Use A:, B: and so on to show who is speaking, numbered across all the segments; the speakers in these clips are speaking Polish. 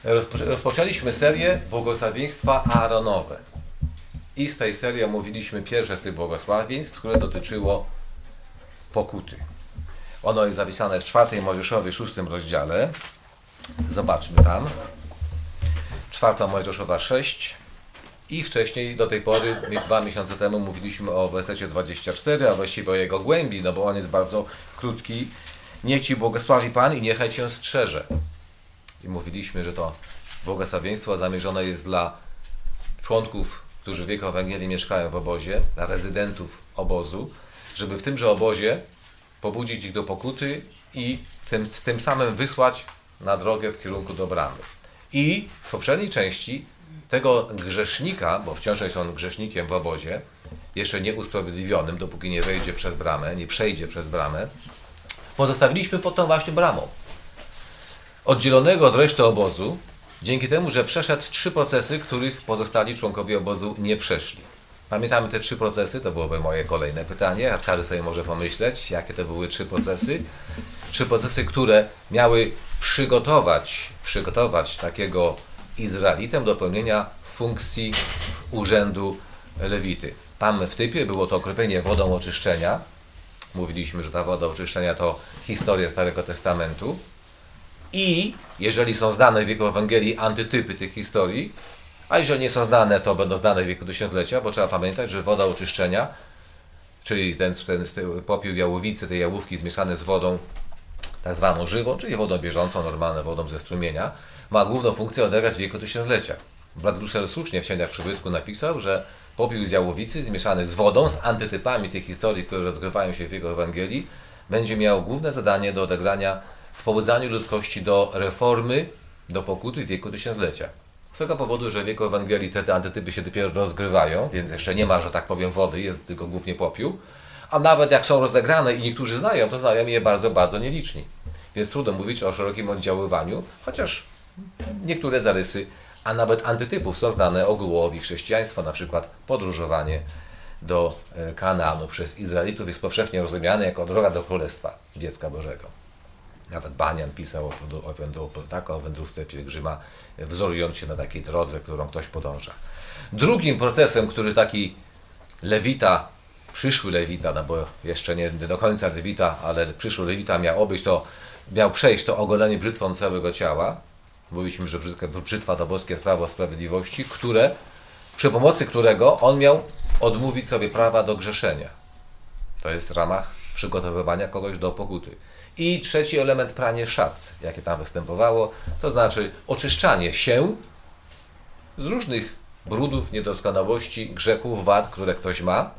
A: Rozpoczęliśmy serię błogosławieństwa Aaronowe. I z tej serii omówiliśmy pierwsze z tych błogosławieństw, które dotyczyło pokuty. Ono jest zapisane w 4 Mojżeszowej 6 rozdziale. Zobaczmy tam. 4 Mojżeszowa 6. I wcześniej, do tej pory, 2 miesiące temu mówiliśmy o wersecie 24, a właściwie o jego głębi, no bo on jest bardzo krótki. Niech Ci błogosławi Pan i niechaj Cię strzeże. I mówiliśmy, że to błogosławieństwo zamierzone jest dla członków, którzy w wieku Ewangelii mieszkają w obozie, dla rezydentów obozu, żeby w tymże obozie pobudzić ich do pokuty i tym samym wysłać na drogę w kierunku do bramy. I w poprzedniej części tego grzesznika, bo wciąż jest on grzesznikiem w obozie, jeszcze nie usprawiedliwionym, dopóki nie wejdzie przez bramę, nie przejdzie przez bramę, pozostawiliśmy pod tą właśnie bramą. Oddzielonego od reszty obozu, dzięki temu, że przeszedł 3 procesy, których pozostali członkowie obozu nie przeszli. Pamiętamy te 3 procesy? To byłoby moje kolejne pytanie, a każdy sobie może pomyśleć, jakie to były 3 procesy. 3 procesy, które miały przygotować takiego Izraelitę do pełnienia funkcji urzędu Lewity. Tam w typie było to okropienie wodą oczyszczenia. Mówiliśmy, że ta woda oczyszczenia to historia Starego Testamentu. I jeżeli są znane w wieku Ewangelii antytypy tych historii, a jeżeli nie są znane, to będą znane w wieku tysiąclecia, bo trzeba pamiętać, że woda oczyszczenia, czyli ten popiół jałowicy, tej jałówki zmieszany z wodą tak zwaną żywą, czyli wodą bieżącą, normalną wodą ze strumienia, ma główną funkcję odegrać w wieku tysiąclecia. Brat Russell słusznie w Księgach Przybytku napisał, że popiół z jałowicy zmieszany z wodą, z antytypami tych historii, które rozgrywają się w wieku Ewangelii, będzie miał główne zadanie do odegrania w pobudzaniu ludzkości do reformy, do pokuty w wieku tysiąclecia. Z tego powodu, że w wieku Ewangelii te antytypy się dopiero rozgrywają, więc jeszcze nie ma, że tak powiem, wody, jest tylko głównie popiół, a nawet jak są rozegrane i niektórzy znają, to znają je bardzo, bardzo nieliczni. Więc trudno mówić o szerokim oddziaływaniu, chociaż niektóre zarysy, a nawet antytypów są znane ogółowi chrześcijaństwa, na przykład podróżowanie do Kanaanu przez Izraelitów jest powszechnie rozumiane jako droga do Królestwa Dziecka Bożego. Nawet Banian pisał o wędrówce pielgrzyma, wzorując się na takiej drodze, którą ktoś podąża. Drugim procesem, który taki Lewita, przyszły Lewita, no bo jeszcze nie do końca Lewita, ale przyszły Lewita miał przejść to ogolenie brzytwą całego ciała. Mówiliśmy, że brzytwa to boskie prawo sprawiedliwości, przy pomocy którego on miał odmówić sobie prawa do grzeszenia. To jest w ramach przygotowywania kogoś do pokuty. I trzeci element, pranie szat, jakie tam występowało, to znaczy oczyszczanie się z różnych brudów, niedoskonałości, grzechów, wad, które ktoś ma,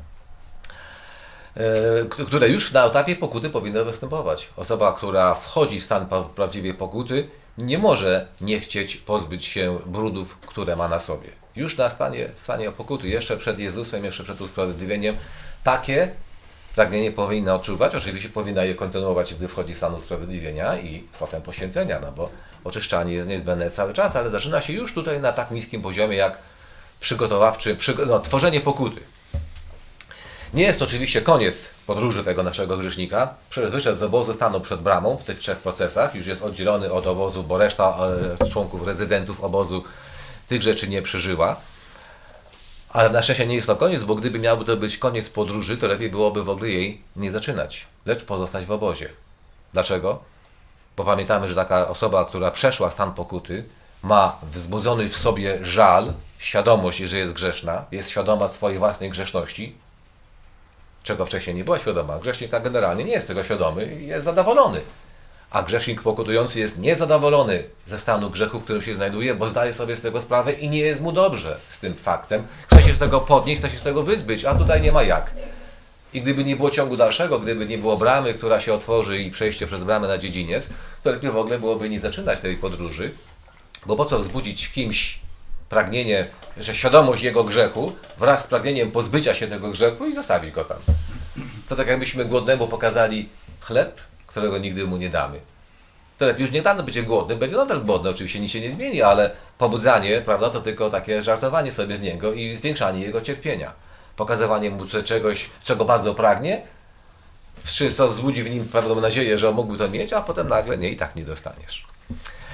A: które już na etapie pokuty powinny występować. Osoba, która wchodzi w stan prawdziwej pokuty, nie może nie chcieć pozbyć się brudów, które ma na sobie. Już w stanie pokuty, jeszcze przed Jezusem, jeszcze przed usprawiedliwieniem, takie pragnienie powinna odczuwać. Oczywiście powinna je kontynuować, gdy wchodzi w stan usprawiedliwienia i potem poświęcenia, no bo oczyszczanie jest niezbędne cały czas, ale zaczyna się już tutaj na tak niskim poziomie jak tworzenie pokuty. Nie jest to oczywiście koniec podróży tego naszego grzesznika. Wyszedł z obozu, stanął przed bramą w tych 3 procesach, już jest oddzielony od obozu, bo reszta członków, rezydentów obozu tych rzeczy nie przeżyła. Ale na szczęście nie jest to koniec, bo gdyby miałby to być koniec podróży, to lepiej byłoby w ogóle jej nie zaczynać, lecz pozostać w obozie. Dlaczego? Bo pamiętamy, że taka osoba, która przeszła stan pokuty, ma wzbudzony w sobie żal, świadomość, że jest grzeszna, jest świadoma swojej własnej grzeszności, czego wcześniej nie była świadoma. Grzesznik tak generalnie nie jest tego świadomy i jest zadowolony. A grzesznik pokutujący jest niezadowolony ze stanu grzechu, w którym się znajduje, bo zdaje sobie z tego sprawę i nie jest mu dobrze z tym faktem. Chce się z tego podnieść, chce się z tego wyzbyć, a tutaj nie ma jak. I gdyby nie było ciągu dalszego, gdyby nie było bramy, która się otworzy i przejście przez bramę na dziedziniec, to lepiej w ogóle byłoby nie zaczynać tej podróży, bo po co wzbudzić w kimś pragnienie, że świadomość jego grzechu wraz z pragnieniem pozbycia się tego grzechu i zostawić go tam. To tak jakbyśmy głodnemu pokazali chleb, którego nigdy mu nie damy. To lepiej już nie dane będzie głodny, będzie nadal głodny, oczywiście nic się nie zmieni, ale pobudzanie, prawda, to tylko takie żartowanie sobie z niego i zwiększanie jego cierpienia. Pokazywanie mu czegoś, czego bardzo pragnie, co wzbudzi w nim pewną nadzieję, że mógłby to mieć, a potem nagle nie i tak nie dostaniesz.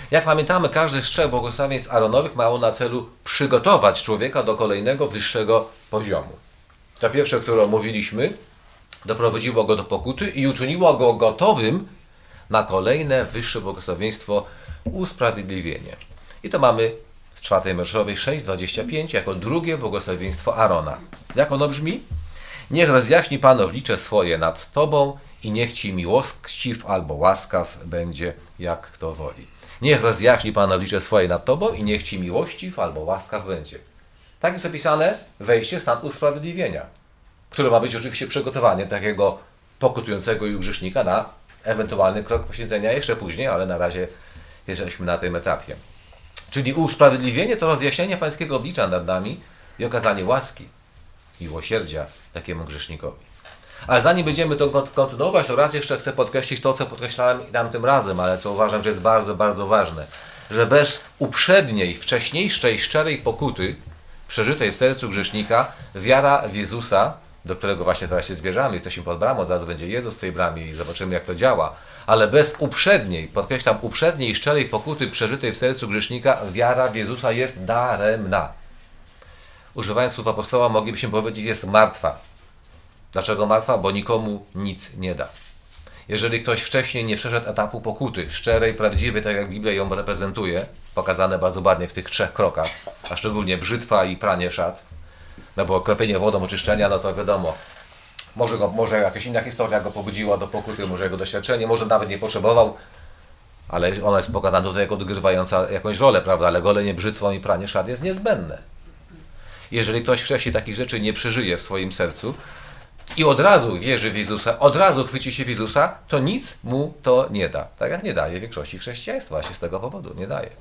A: Jak pamiętamy, każdy z 3 błogosławieństw Aaronowych miało na celu przygotować człowieka do kolejnego, wyższego poziomu. To pierwsze, które omówiliśmy, doprowadziło go do pokuty i uczyniło go gotowym na kolejne, wyższe błogosławieństwo, usprawiedliwienie. I to mamy w 4 Mojżeszowej 6:25 jako drugie błogosławieństwo Aarona. Jak ono brzmi? Niech rozjaśni Pan oblicze swoje nad Tobą i niech Ci miłościw albo łaskaw będzie, jak kto woli. Niech rozjaśni Pan oblicze swoje nad Tobą i niech Ci miłościw albo łaskaw będzie. Tak jest opisane wejście w stan usprawiedliwienia, które ma być oczywiście przygotowaniem takiego pokutującego już grzesznika na ewentualny krok poświęcenia jeszcze później, ale na razie jesteśmy na tym etapie. Czyli usprawiedliwienie to rozjaśnienie Pańskiego oblicza nad nami i okazanie łaski, miłosierdzia takiemu grzesznikowi. Ale zanim będziemy to kontynuować, to raz jeszcze chcę podkreślić to, co podkreślałem tamtym razem, ale co uważam, że jest bardzo, bardzo ważne, że bez uprzedniej, wcześniejszej, szczerej pokuty przeżytej w sercu grzesznika, wiara w Jezusa, do którego właśnie teraz się zbierzamy, jesteśmy pod bramą, zaraz będzie Jezus w tej bramie i zobaczymy, jak to działa, ale bez uprzedniej, podkreślam, uprzedniej, szczerej pokuty przeżytej w sercu grzesznika, wiara w Jezusa jest daremna. Używając słów apostoła, moglibyśmy powiedzieć, jest martwa. Dlaczego martwa? Bo nikomu nic nie da. Jeżeli ktoś wcześniej nie przeszedł etapu pokuty, szczerej, prawdziwej, tak jak Biblia ją reprezentuje, pokazane bardzo ładnie w tych 3 krokach, a szczególnie brzytwa i pranie szat, no bo okropienie wodą oczyszczenia, no to wiadomo, może jakaś inna historia go pobudziła do pokuty, może jego doświadczenie, może nawet nie potrzebował, ale ona jest pokazana tutaj jako odgrywająca jakąś rolę, prawda, ale golenie brzytwą i pranie szat jest niezbędne. Jeżeli ktoś wcześniej takich rzeczy nie przeżyje w swoim sercu i od razu wierzy w Jezusa, od razu chwyci się w Jezusa, to nic mu to nie da. Tak jak nie daje większości chrześcijaństwa, właśnie z tego powodu nie daje.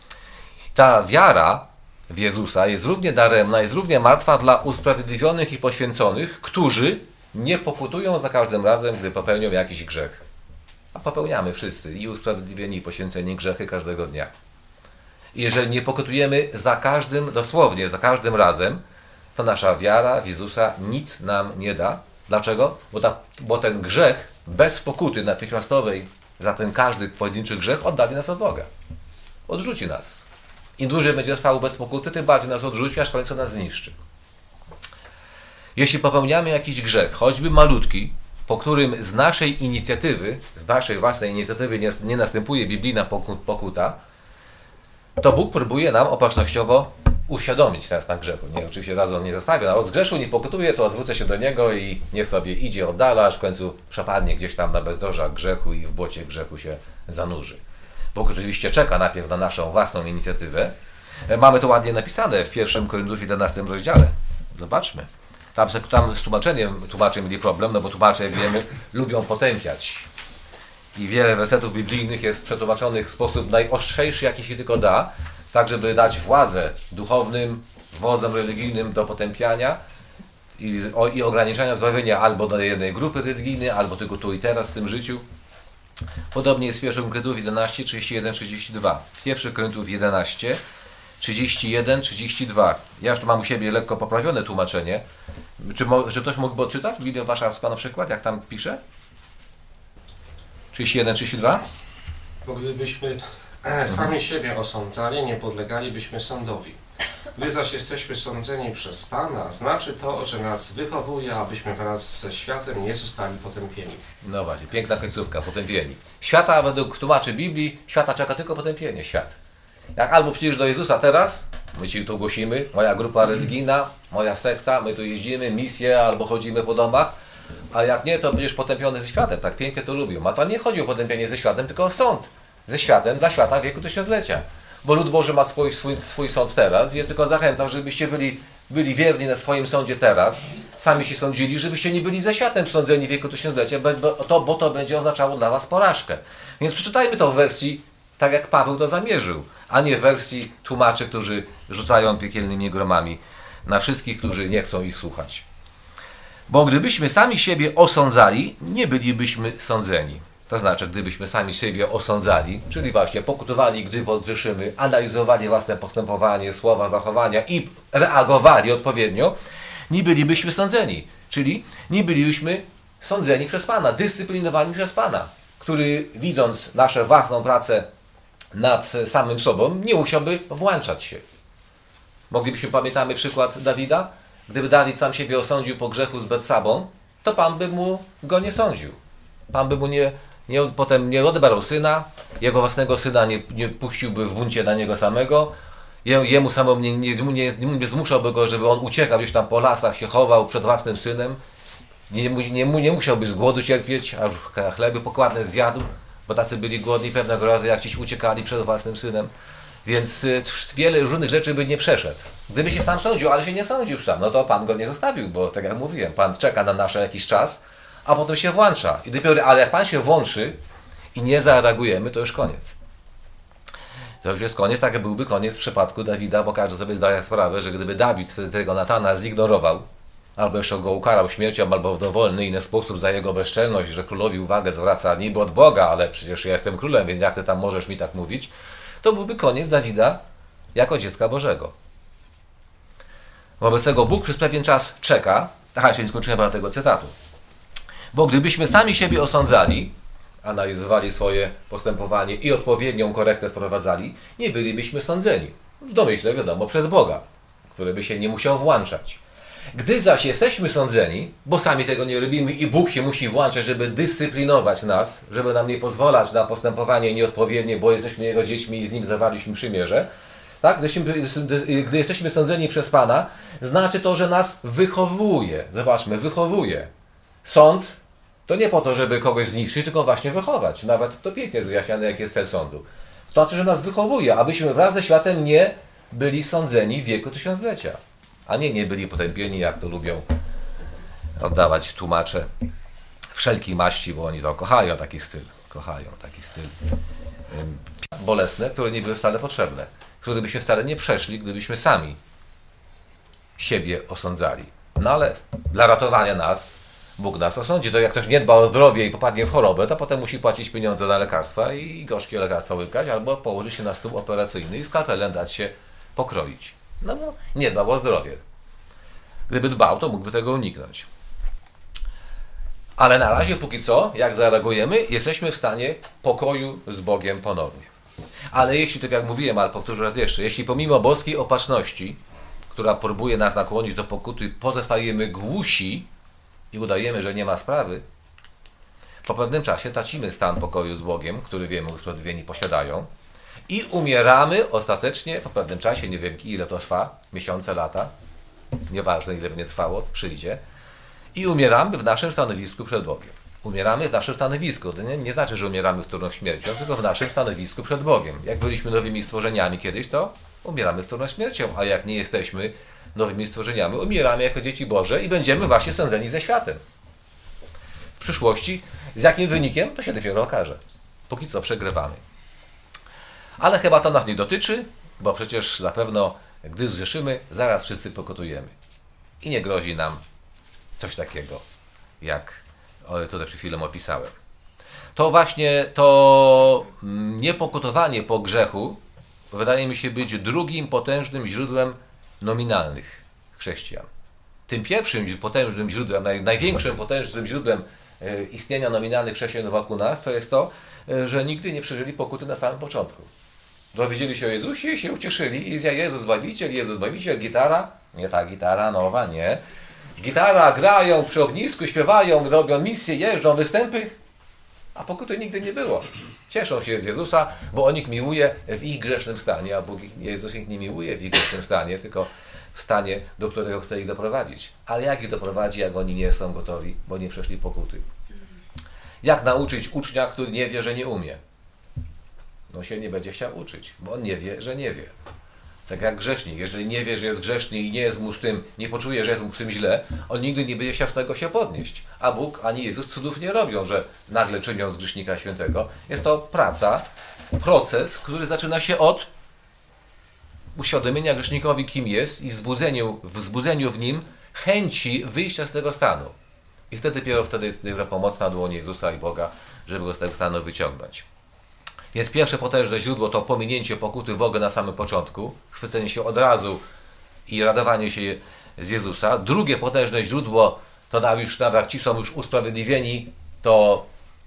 A: Ta wiara w Jezusa jest równie daremna, jest równie martwa dla usprawiedliwionych i poświęconych, którzy nie pokutują za każdym razem, gdy popełnią jakiś grzech. A popełniamy wszyscy, i usprawiedliwieni, i poświęceni, grzechy każdego dnia. I jeżeli nie pokutujemy za każdym, dosłownie za każdym razem, to nasza wiara w Jezusa nic nam nie da. Dlaczego? Bo ten grzech bez pokuty natychmiastowej za ten każdy pojedynczy grzech oddali nas od Boga. Odrzuci nas. Im dłużej będzie trwał bez pokuty, tym bardziej nas odrzuci, aż w końcu nas zniszczy. Jeśli popełniamy jakiś grzech, choćby malutki, po którym z naszej inicjatywy, z naszej własnej inicjatywy nie następuje biblijna pokuta, to Bóg próbuje nam opatrznościowo uświadomić nas na grzechu. Nie, oczywiście razu on nie zostawia, no, zgrzeszył, nie pokutuje, to odwrócę się do niego i niech sobie idzie, oddala, aż w końcu przepadnie gdzieś tam na bezdrożach grzechu i w błocie grzechu się zanurzy. Bóg oczywiście czeka najpierw na naszą własną inicjatywę. Mamy to ładnie napisane w 1 Koryntiów 11 rozdziale. Zobaczmy. Tam z tłumacze mieli problem, no bo tłumacze, jak wiemy, lubią potępiać. I wiele wersetów biblijnych jest przetłumaczonych w sposób najostrzejszy, jaki się tylko da, tak żeby dać władzę duchownym, wodzom religijnym do potępiania i ograniczania zbawienia albo do jednej grupy religijnej, albo tylko tu i teraz w tym życiu. Podobnie jest w 1 Koryntiów 11, 31, 32. 1 Koryntiów 11, 31, 32. Ja już tu mam u siebie lekko poprawione tłumaczenie. Czy ktoś mógłby odczytać Biblię Warszawską na przykład, jak tam pisze? 31, 32?
B: Bo gdybyśmy sami siebie osądzali, nie podlegalibyśmy sądowi. Gdy zaś jesteśmy sądzeni przez Pana, znaczy to, że nas wychowuje, abyśmy wraz ze światem nie zostali potępieni.
A: No właśnie, piękna końcówka, potępieni. Świata, według tłumaczy Biblii, świata czeka tylko potępienie, świat. Jak albo przyjdziesz do Jezusa teraz, my Ci tu głosimy, moja grupa religijna, moja sekta, my tu jeździmy, misje, albo chodzimy po domach, a jak nie, to będziesz potępiony ze światem. Tak pięknie to lubią. A to nie chodzi o potępienie ze światem, tylko o sąd ze światem dla świata wieku tysiąclecia. Bo lud Boży ma swój sąd teraz. Jest tylko zachęta, żebyście byli wierni na swoim sądzie teraz. Sami się sądzili, żebyście nie byli ze światem sądzeni w wieku tysiąclecia, bo to będzie oznaczało dla was porażkę. Więc przeczytajmy to w wersji tak, jak Paweł to zamierzył, a nie w wersji tłumaczy, którzy rzucają piekielnymi gromami na wszystkich, którzy nie chcą ich słuchać. Bo gdybyśmy sami siebie osądzali, nie bylibyśmy sądzeni. To znaczy, gdybyśmy sami siebie osądzali, czyli właśnie pokutowali, gdy podgrzeszymy, analizowali własne postępowanie, słowa, zachowania i reagowali odpowiednio, nie bylibyśmy sądzeni. Czyli nie bylibyśmy sądzeni przez Pana, dyscyplinowani przez Pana, który widząc naszą własną pracę nad samym sobą, nie musiałby włączać się. Moglibyśmy, pamiętamy przykład Dawida? Gdyby Dawid sam siebie osądził po grzechu z Betsabą, to Pan by mu go nie sądził. Pan by mu potem nie odebrał syna, jego własnego syna nie puściłby w buncie na niego samego, jemu samemu nie zmuszałby go, żeby on uciekał gdzieś tam po lasach, się chował przed własnym synem, nie musiałby z głodu cierpieć, aż chleby pokładne zjadł, bo tacy byli głodni pewnego razu, jak gdzieś uciekali przed własnym synem. Więc wiele różnych rzeczy by nie przeszedł. Gdyby się sam sądził, ale się nie sądził sam, no to Pan go nie zostawił, bo tak jak mówiłem, Pan czeka na nasz jakiś czas, a potem się włącza. Ale jak Pan się włączy i nie zareagujemy, to już koniec. To już jest koniec, tak jak byłby koniec w przypadku Dawida, bo każdy sobie zdaje sprawę, że gdyby Dawid tego Natana zignorował, albo jeszcze go ukarał śmiercią, albo w dowolny inny sposób za jego bezczelność, że królowi uwagę zwraca niby od Boga, ale przecież ja jestem królem, więc jak ty tam możesz mi tak mówić, to byłby koniec Dawida jako dziecka Bożego. Wobec tego Bóg przez pewien czas czeka, jeszcze nie skończyłem tego cytatu, bo gdybyśmy sami siebie osądzali, analizowali swoje postępowanie i odpowiednią korektę wprowadzali, nie bylibyśmy sądzeni. W domyśle, wiadomo, przez Boga, który by się nie musiał włączać. Gdy zaś jesteśmy sądzeni, bo sami tego nie robimy i Bóg się musi włączać, żeby dyscyplinować nas, żeby nam nie pozwalać na postępowanie nieodpowiednie, bo jesteśmy Jego dziećmi i z Nim zawarliśmy przymierze, tak? Gdy jesteśmy sądzeni przez Pana, znaczy to, że nas wychowuje. Zobaczmy, wychowuje. Sąd to nie po to, żeby kogoś zniszczyć, tylko właśnie wychować. Nawet to pięknie jest wyjaśniane, jaki jest cel sądu. To znaczy, że nas wychowuje, abyśmy wraz ze światem nie byli sądzeni w wieku tysiąclecia. A nie byli potępieni, jak to lubią oddawać tłumacze wszelkiej maści, bo oni to kochają taki styl. Bolesne, które nie były wcale potrzebne. Które byśmy wcale nie przeszli, gdybyśmy sami siebie osądzali. No ale dla ratowania nas Bóg nas osądzi. To jak ktoś nie dba o zdrowie i popadnie w chorobę, to potem musi płacić pieniądze na lekarstwa i gorzkie lekarstwa łykać, albo położy się na stół operacyjny i skalpelem dać się pokroić. No bo nie dbał o zdrowie. Gdyby dbał, to mógłby tego uniknąć. Ale na razie, póki co, jak zareagujemy, jesteśmy w stanie pokoju z Bogiem ponownie. Ale jeśli, tak jak mówiłem, ale powtórzę raz jeszcze, jeśli pomimo boskiej opatrzności, która próbuje nas nakłonić do pokuty, pozostajemy głusi i udajemy, że nie ma sprawy, po pewnym czasie tracimy stan pokoju z Bogiem, który wiemy usprawiedliwieni posiadają, i umieramy ostatecznie po pewnym czasie, nie wiem ile to trwa, miesiące, lata, nieważne ile będzie trwało, przyjdzie, i umieramy w naszym stanowisku przed Bogiem. Umieramy w naszym stanowisku. To nie znaczy, że umieramy wtórną śmiercią, tylko w naszym stanowisku przed Bogiem. Jak byliśmy nowymi stworzeniami kiedyś, to umieramy wtórną śmiercią, a jak nie jesteśmy nowymi stworzeniami, umieramy jako dzieci Boże i będziemy właśnie sądzeni ze światem. W przyszłości, z jakim wynikiem, to się dopiero okaże. Póki co przegrywamy. Ale chyba to nas nie dotyczy, bo przecież na pewno, gdy zgrzeszymy, zaraz wszyscy pokutujemy. I nie grozi nam coś takiego, jak tutaj przed chwilą opisałem. To właśnie to niepokutowanie po grzechu wydaje mi się być drugim potężnym źródłem nominalnych chrześcijan. Tym pierwszym potężnym źródłem, największym potężnym źródłem istnienia nominalnych chrześcijan wokół nas, to jest to, że nigdy nie przeżyli pokuty na samym początku. Dowiedzieli się o Jezusie i się ucieszyli. I Jezus Zbawiciel, gitara. Nie ta gitara nowa, nie. Gitara, grają przy ognisku, śpiewają, robią misje, jeżdżą, występy. A pokuty nigdy nie było. Cieszą się z Jezusa, bo On ich miłuje w ich grzesznym stanie, a Jezus ich nie miłuje w ich grzesznym stanie, tylko w stanie, do którego chce ich doprowadzić. Ale jak ich doprowadzi, jak oni nie są gotowi, bo nie przeszli pokuty? Jak nauczyć ucznia, który nie wie, że nie umie? No się nie będzie chciał uczyć, bo on nie wie, że nie wie. Tak jak grzesznik, jeżeli nie wie, że jest grzeszny i nie jest mu z tym, nie poczuje, że jest mu z tym źle, on nigdy nie będzie chciał z tego się podnieść. A Bóg ani Jezus cudów nie robią, że nagle czynią z grzesznika świętego. Jest to praca, proces, który zaczyna się od uświadomienia grzesznikowi, kim jest i wzbudzeniu w nim chęci wyjścia z tego stanu. I dopiero wtedy jest pomocna dłoń Jezusa i Boga, żeby go z tego stanu wyciągnąć. Więc pierwsze potężne źródło to pominięcie pokuty w ogóle na samym początku, chwycenie się od razu i radowanie się z Jezusa. Drugie potężne źródło to nawet ci są już usprawiedliwieni, to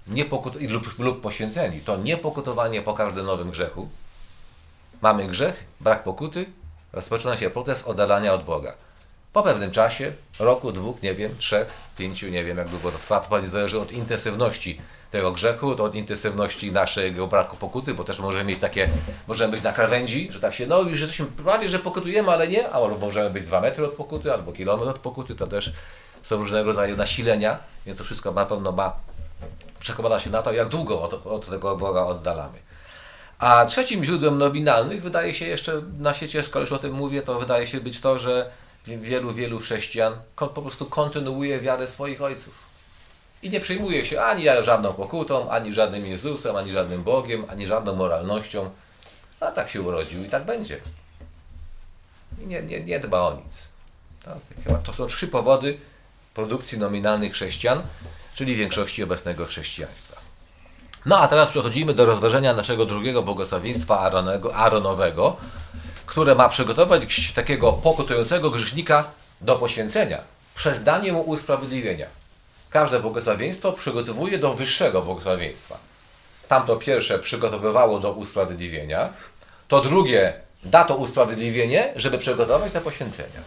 A: lub poświęceni, to nie pokutowanie po każdym nowym grzechu. Mamy grzech, brak pokuty, rozpoczyna się proces oddalania od Boga. Po pewnym czasie, roku, 2, nie wiem, 3, 5, nie wiem jak długo to trwa, to zależy od intensywności tego grzechu, od intensywności naszego braku pokuty, bo też możemy być na krawędzi, że tak się, no już jesteśmy prawie, że pokutujemy, ale nie, albo możemy być 2 metry od pokuty, albo kilometr od pokuty, to też są różnego rodzaju nasilenia, więc to wszystko na pewno przekłada się na to, jak długo od tego Boga oddalamy. A trzecim źródłem nominalnych wydaje się jeszcze na świecie, skoro już o tym mówię, to wydaje się być to, że wielu chrześcijan po prostu kontynuuje wiarę swoich ojców. I nie przejmuje się ani żadną pokutą, ani żadnym Jezusem, ani żadnym Bogiem, ani żadną moralnością. A tak się urodził i tak będzie. I nie dba o nic. To są 3 powody produkcji nominalnych chrześcijan, czyli większości obecnego chrześcijaństwa. No a teraz przechodzimy do rozważenia naszego drugiego błogosławieństwa Aaronowego, które ma przygotować takiego pokutującego grzesznika do poświęcenia przez danie mu usprawiedliwienia. Każde błogosławieństwo przygotowuje do wyższego błogosławieństwa. Tamto pierwsze przygotowywało do usprawiedliwienia, to drugie da to usprawiedliwienie, żeby przygotować do poświęcenia.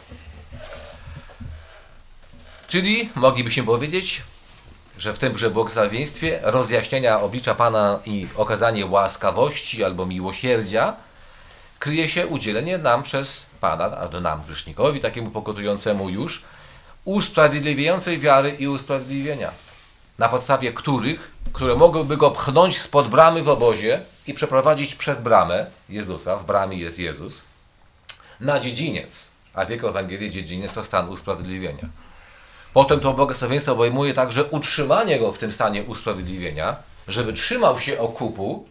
A: Czyli moglibyśmy powiedzieć, że w tymże błogosławieństwie rozjaśnienia oblicza Pana i okazanie łaskawości albo miłosierdzia kryje się udzielenie nam przez Pana, nam grzesznikowi, takiemu pokutującemu już, usprawiedliwiającej wiary i usprawiedliwienia, na podstawie które mogłyby go pchnąć spod bramy w obozie i przeprowadzić przez bramę Jezusa, w bramie jest Jezus, na dziedziniec, a w jego Ewangelii dziedziniec to stan usprawiedliwienia. Potem to błogosławieństwo obejmuje także utrzymanie go w tym stanie usprawiedliwienia, żeby trzymał się okupu.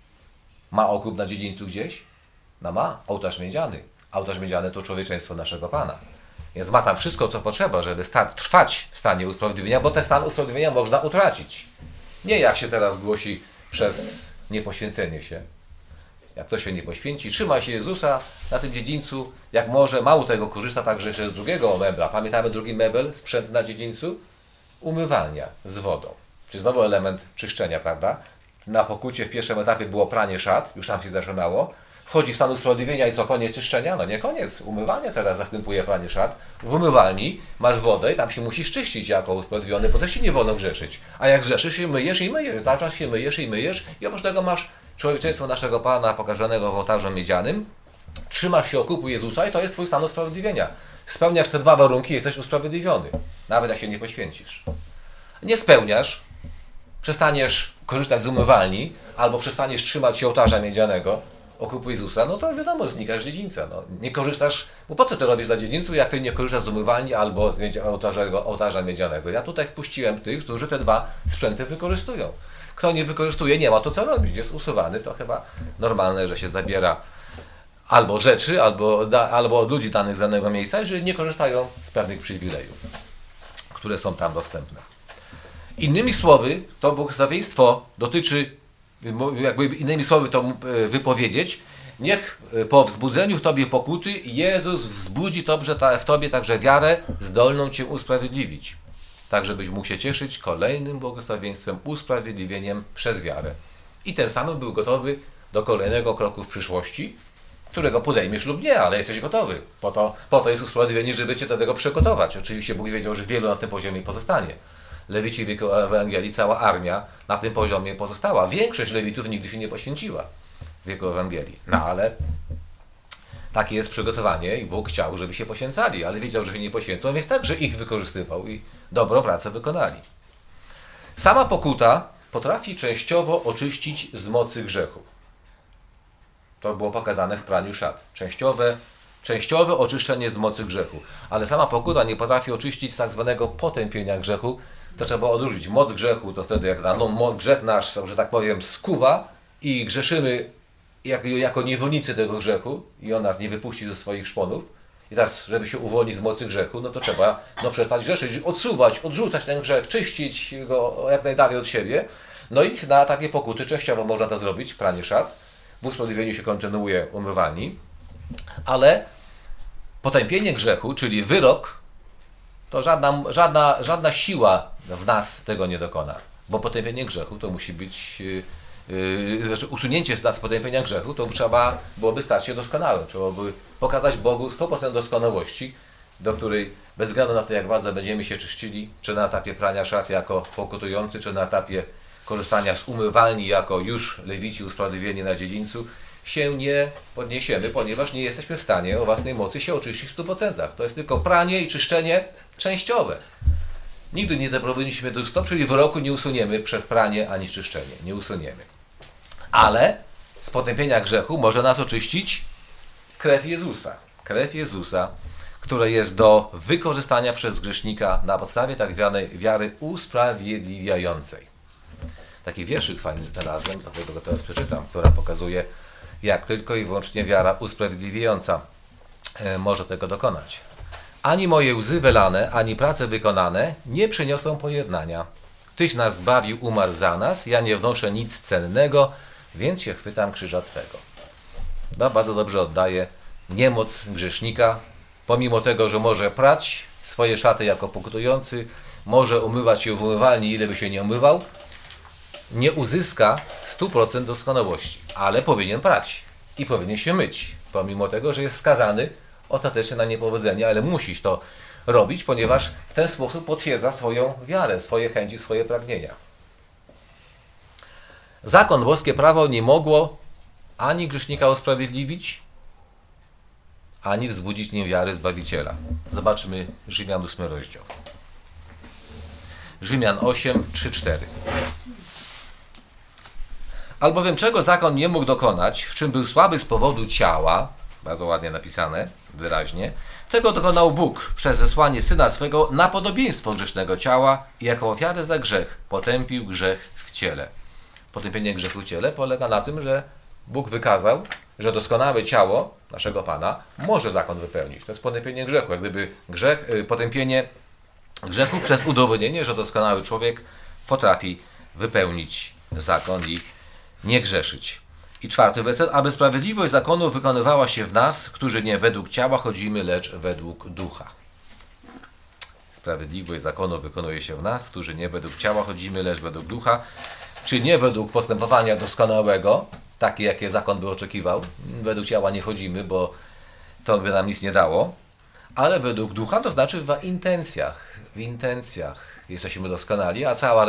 A: Ma okup na dziedzińcu gdzieś? No ma, ołtarz miedziany. Ołtarz miedziany to człowieczeństwo naszego Pana. Więc ma tam wszystko, co potrzeba, żeby trwać w stanie usprawiedliwienia, bo ten stan usprawiedliwienia można utracić. Nie jak się teraz głosi przez niepoświęcenie się. Jak ktoś się nie poświęci, trzyma się Jezusa na tym dziedzińcu, jak może, mało tego korzysta także jeszcze z drugiego mebla. Pamiętamy drugi mebel, sprzęt na dziedzińcu? Umywalnia z wodą. Czyli znowu element czyszczenia, prawda? Na pokucie w pierwszym etapie było pranie szat, już tam się zaczynało. Wchodzi stan usprawiedliwienia i co, koniec czyszczenia? No nie koniec. Umywanie teraz zastępuje pranie szat. W umywalni masz wodę i tam się musisz czyścić jako usprawiedliwiony, bo też się nie wolno grzeszyć. A jak zgrzeszysz, się myjesz i myjesz. Cały czas się myjesz i oprócz tego masz człowieczeństwo naszego Pana pokazanego w ołtarzu miedzianym. Trzymasz się okupu Jezusa i to jest twój stan usprawiedliwienia. Spełniasz te 2 warunki, jesteś usprawiedliwiony. Nawet jak się nie poświęcisz. Nie spełniasz, przestaniesz korzystać z umywalni albo przestaniesz trzymać się ołtarza miedzianego, okupu Jezusa, no to wiadomo, znikasz z dziedzińca. No, nie korzystasz, bo po co to robisz na dziedzińcu, jak ty nie korzystasz z umywalni albo z ołtarza miedzianego. Ja tutaj wpuściłem tych, którzy te 2 sprzęty wykorzystują. Kto nie wykorzystuje, nie ma to co robić, jest usuwany, to chyba normalne, że się zabiera albo rzeczy, albo od ludzi danych z danego miejsca, że nie korzystają z pewnych przywilejów, które są tam dostępne. Innymi słowy, to błogosławieństwo dotyczy, jakby innymi słowy to wypowiedzieć, niech po wzbudzeniu w Tobie pokuty Jezus wzbudzi w Tobie także wiarę zdolną Cię usprawiedliwić, tak żebyś mógł się cieszyć kolejnym błogosławieństwem, usprawiedliwieniem przez wiarę. I tym samym był gotowy do kolejnego kroku w przyszłości, którego podejmiesz lub nie, ale jesteś gotowy. Po to jest usprawiedliwienie, żeby Cię do tego przygotować. Oczywiście Bóg wiedział, że wielu na tym poziomie pozostanie. Lewici w Ewangelii, cała armia na tym poziomie pozostała. Większość Lewitów nigdy się nie poświęciła w jego Ewangelii. No ale takie jest przygotowanie i Bóg chciał, żeby się poświęcali, ale wiedział, że się nie poświęcą, więc także ich wykorzystywał i dobrą pracę wykonali. Sama pokuta potrafi częściowo oczyścić z mocy grzechu. To było pokazane w praniu szat. Częściowe oczyszczenie z mocy grzechu. Ale sama pokuta nie potrafi oczyścić z tak zwanego potępienia grzechu. To trzeba odróżnić. Moc grzechu to wtedy, jak grzech nasz, że tak powiem, skuwa i grzeszymy jako niewolnicy tego grzechu i on nas nie wypuści ze swoich szponów. I teraz, żeby się uwolnić z mocy grzechu, no to trzeba przestać grzeszyć, odsuwać, odrzucać ten grzech, czyścić go jak najdalej od siebie. No i na etapie pokuty częściowo można to zrobić, pranie szat. W usprawiedliwieniu się kontynuuje umywalni, ale potępienie grzechu, czyli wyrok, to żadna siła w nas tego nie dokona. Bo potępienie grzechu to musi być, znaczy usunięcie z nas potępienia grzechu, to trzeba byłoby stać się doskonałym. Trzeba by pokazać Bogu 100% doskonałości, do której bez względu na to, jak bardzo będziemy się czyścili, czy na etapie prania szat jako pokutujący, czy na etapie korzystania z umywalni jako już lewici usprawiedliwieni na dziedzińcu, się nie podniesiemy, ponieważ nie jesteśmy w stanie o własnej mocy się oczyścić w 100%. To jest tylko pranie i czyszczenie częściowe. Nigdy nie doprowadziliśmy do 100%, czyli wyroku nie usuniemy przez pranie ani czyszczenie. Nie usuniemy. Ale z potępienia grzechu może nas oczyścić krew Jezusa. Krew Jezusa, która jest do wykorzystania przez grzesznika na podstawie tak zwanej wiary usprawiedliwiającej. Taki wierszyk fajny znalazłem, dlatego go teraz przeczytam, która pokazuje, jak tylko i wyłącznie wiara usprawiedliwiająca może tego dokonać. Ani moje łzy wylane, ani prace wykonane nie przyniosą pojednania. Tyś nas zbawił, umarł za nas, ja nie wnoszę nic cennego, więc się chwytam krzyża Twego. No, bardzo dobrze oddaje niemoc grzesznika, pomimo tego, że może prać swoje szaty jako pokutujący, może umywać się w umywalni, ile by się nie umywał, nie uzyska 100% doskonałości, ale powinien prać i powinien się myć, pomimo tego, że jest skazany ostatecznie na niepowodzenie, ale musi to robić, ponieważ w ten sposób potwierdza swoją wiarę, swoje chęci, swoje pragnienia. Zakon, boskie prawo nie mogło ani grzesznika usprawiedliwić, ani wzbudzić nim wiary Zbawiciela. Zobaczmy Rzymian 8 rozdział. Rzymian 8, 3-4. Albowiem czego zakon nie mógł dokonać, w czym był słaby z powodu ciała, bardzo ładnie napisane, wyraźnie, tego dokonał Bóg przez zesłanie Syna swego na podobieństwo grzesznego ciała i jako ofiarę za grzech potępił grzech w ciele. Potępienie grzechu w ciele polega na tym, że Bóg wykazał, że doskonałe ciało naszego Pana może zakon wypełnić. To jest potępienie grzechu, jak gdyby potępienie grzechu przez udowodnienie, że doskonały człowiek potrafi wypełnić zakon i nie grzeszyć. I 4 werset. Aby sprawiedliwość zakonu wykonywała się w nas, którzy nie według ciała chodzimy, lecz według ducha. Sprawiedliwość zakonu wykonuje się w nas, którzy nie według ciała chodzimy, lecz według ducha. Czy nie według postępowania doskonałego, takie jakie zakon by oczekiwał. Według ciała nie chodzimy, bo to by nam nic nie dało. Ale według ducha, to znaczy w intencjach. W intencjach jesteśmy doskonali, a cała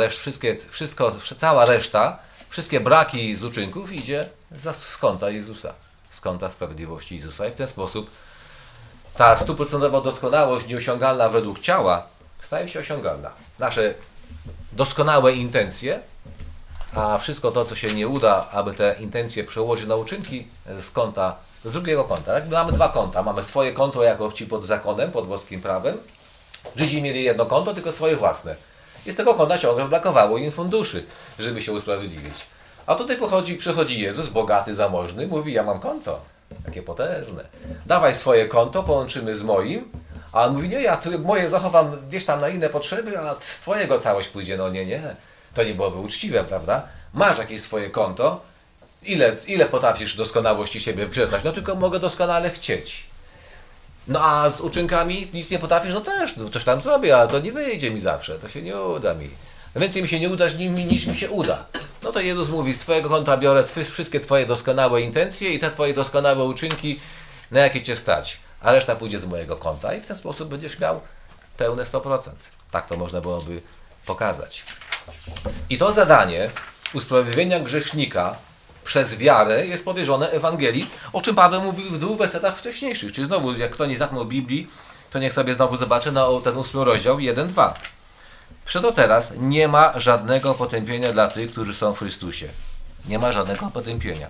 A: reszta, wszystkie braki z uczynków idzie z konta Jezusa, z konta sprawiedliwości Jezusa. I w ten sposób ta 100% doskonałość nieosiągalna według ciała staje się osiągalna. Nasze doskonałe intencje, a wszystko to, co się nie uda, aby te intencje przełożyć na uczynki z drugiego konta. Tak? Mamy dwa konta. Mamy swoje konto jako ci pod zakonem, pod boskim prawem. Żydzi mieli jedno konto, tylko swoje własne. I z tego konta ciągle brakowało im funduszy, żeby się usprawiedliwić. A tutaj przychodzi Jezus, bogaty, zamożny, mówi, ja mam konto. Takie potężne. Dawaj swoje konto, połączymy z moim. A on mówi, nie, ja moje zachowam gdzieś tam na inne potrzeby, a z twojego całość pójdzie. No nie. To nie byłoby uczciwe, prawda? Masz jakieś swoje konto, ile potrafisz doskonałości siebie wgrzesnąć? No tylko mogę doskonale chcieć. No a z uczynkami nic nie potrafisz? No też, coś tam zrobię, ale to nie wyjdzie mi zawsze, to się nie uda mi. Więcej mi się nie uda niż mi się uda. No to Jezus mówi, z twojego konta biorę wszystkie twoje doskonałe intencje i te twoje doskonałe uczynki, na jakie cię stać. A reszta pójdzie z mojego konta i w ten sposób będziesz miał pełne 100%. Tak to można byłoby pokazać. I to zadanie usprawiedliwienia grzesznika przez wiarę jest powierzone Ewangelii, o czym Paweł mówił w 2 wersetach wcześniejszych. Czyli znowu, jak kto nie zamknął Biblii, to niech sobie znowu zobaczy na ten 8 rozdział 1-2. Przeto teraz nie ma żadnego potępienia dla tych, którzy są w Chrystusie. Nie ma żadnego potępienia.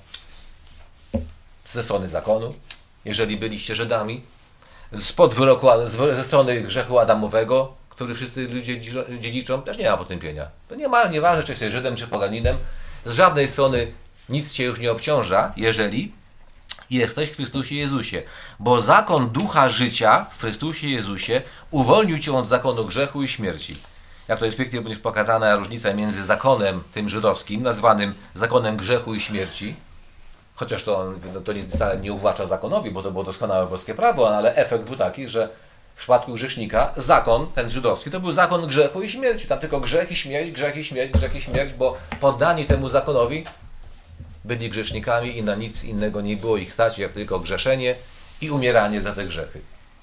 A: Ze strony zakonu, jeżeli byliście Żydami, spod wyroku, ze strony grzechu Adamowego, który wszyscy ludzie dziedziczą, też nie ma potępienia. To nieważne, czy jesteś Żydem, czy poganinem, z żadnej strony nic cię już nie obciąża, jeżeli jesteś w Chrystusie Jezusie. Bo zakon ducha życia w Chrystusie Jezusie uwolnił cię od zakonu grzechu i śmierci. Jak to jest pięknie będzie pokazana różnica między zakonem tym żydowskim, nazwanym zakonem grzechu i śmierci, chociaż to nic wcale nie uwłacza zakonowi, bo to było doskonałe boskie prawo, ale efekt był taki, że w przypadku grzesznika, zakon, ten żydowski, to był zakon grzechu i śmierci. Tam tylko grzech i śmierć, grzech i śmierć, grzech i śmierć, bo poddani temu zakonowi byli grzesznikami i na nic innego nie było ich stać, jak tylko grzeszenie i umieranie za te grzechy.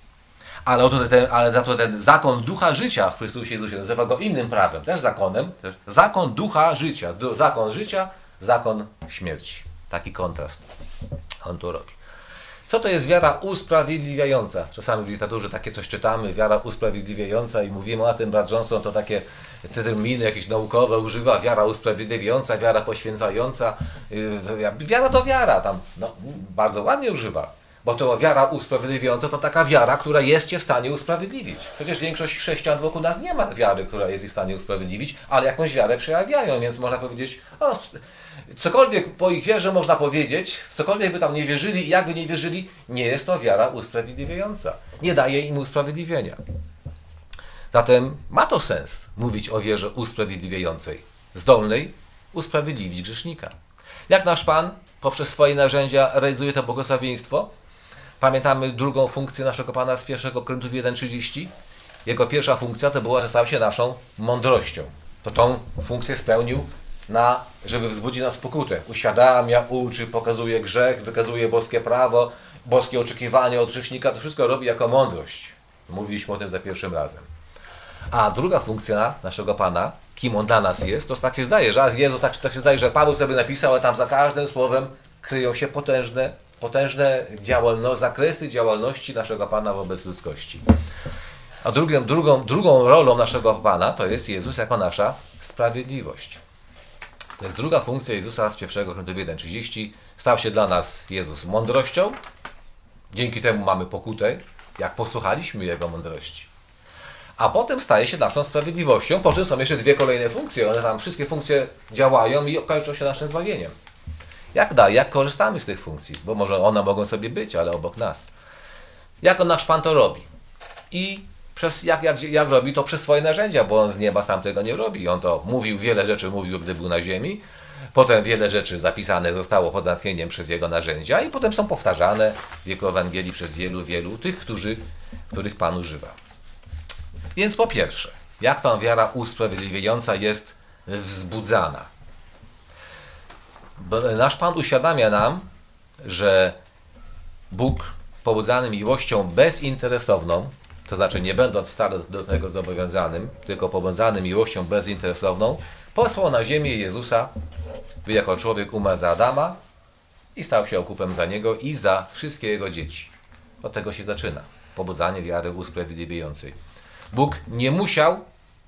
A: Ale za to ten zakon ducha życia w Chrystusie Jezusie, nazywa go innym prawem, też zakonem, zakon ducha życia, zakon życia, zakon śmierci. Taki kontrast on tu robi. Co to jest wiara usprawiedliwiająca? Czasami w literaturze takie coś czytamy, wiara usprawiedliwiająca i mówimy o tym, brat Johnson to takie te terminy jakieś naukowe używa, wiara usprawiedliwiająca, wiara poświęcająca. Wiara to wiara, tam bardzo ładnie używa, bo to wiara usprawiedliwiająca to taka wiara, która jest cię w stanie usprawiedliwić. Przecież większość chrześcijan wokół nas nie ma wiary, która jest ich w stanie usprawiedliwić, ale jakąś wiarę przejawiają, więc można powiedzieć, cokolwiek po ich wierze można powiedzieć, w cokolwiek by tam nie wierzyli i jakby nie wierzyli, nie jest to wiara usprawiedliwiająca. Nie daje im usprawiedliwienia. Zatem ma to sens mówić o wierze usprawiedliwiającej, zdolnej usprawiedliwić grzesznika. Jak nasz Pan poprzez swoje narzędzia realizuje to błogosławieństwo? Pamiętamy drugą funkcję naszego Pana z 1 Koryntiów 1:30? Jego pierwsza funkcja to była, że stał się naszą mądrością. To tą funkcję spełnił żeby wzbudzić nas pokutę. Uświadamia, uczy, pokazuje grzech, wykazuje boskie prawo, boskie oczekiwania od grzesznika. To wszystko robi jako mądrość. Mówiliśmy o tym za pierwszym razem. A druga funkcja naszego Pana, kim On dla nas jest, to tak się zdaje, że Jezus tak się zdaje, że Paweł sobie napisał, ale tam za każdym słowem kryją się potężne zakresy działalności naszego Pana wobec ludzkości. A drugą rolą naszego Pana to jest Jezus jako nasza sprawiedliwość. To jest druga funkcja Jezusa z 1 Koryntiów 1:30. Stał się dla nas Jezus mądrością. Dzięki temu mamy pokutę, jak posłuchaliśmy Jego mądrości. A potem staje się naszą sprawiedliwością, po czym są jeszcze dwie kolejne funkcje. One tam wszystkie funkcje działają i kończą się naszym zbawieniem. Jak korzystamy z tych funkcji? Bo może one mogą sobie być, ale obok nas. Jak nasz Pan to robi? I jak robi to przez swoje narzędzia, bo On z nieba sam tego nie robi. On to wiele rzeczy mówił, gdy był na ziemi. Potem wiele rzeczy zapisane zostało pod natchnieniem przez Jego narzędzia i potem są powtarzane w Jego Ewangelii przez wielu tych, których Pan używa. Więc po pierwsze, jak ta wiara usprawiedliwiająca jest wzbudzana? Bo nasz Pan uświadamia nam, że Bóg pobudzany miłością bezinteresowną, to znaczy nie będąc wcale do tego zobowiązanym, tylko pobudzany miłością bezinteresowną, posłał na ziemię Jezusa, by jako człowiek umarł za Adama i stał się okupem za niego i za wszystkie jego dzieci. Od tego się zaczyna pobudzanie wiary usprawiedliwiającej. Bóg nie musiał,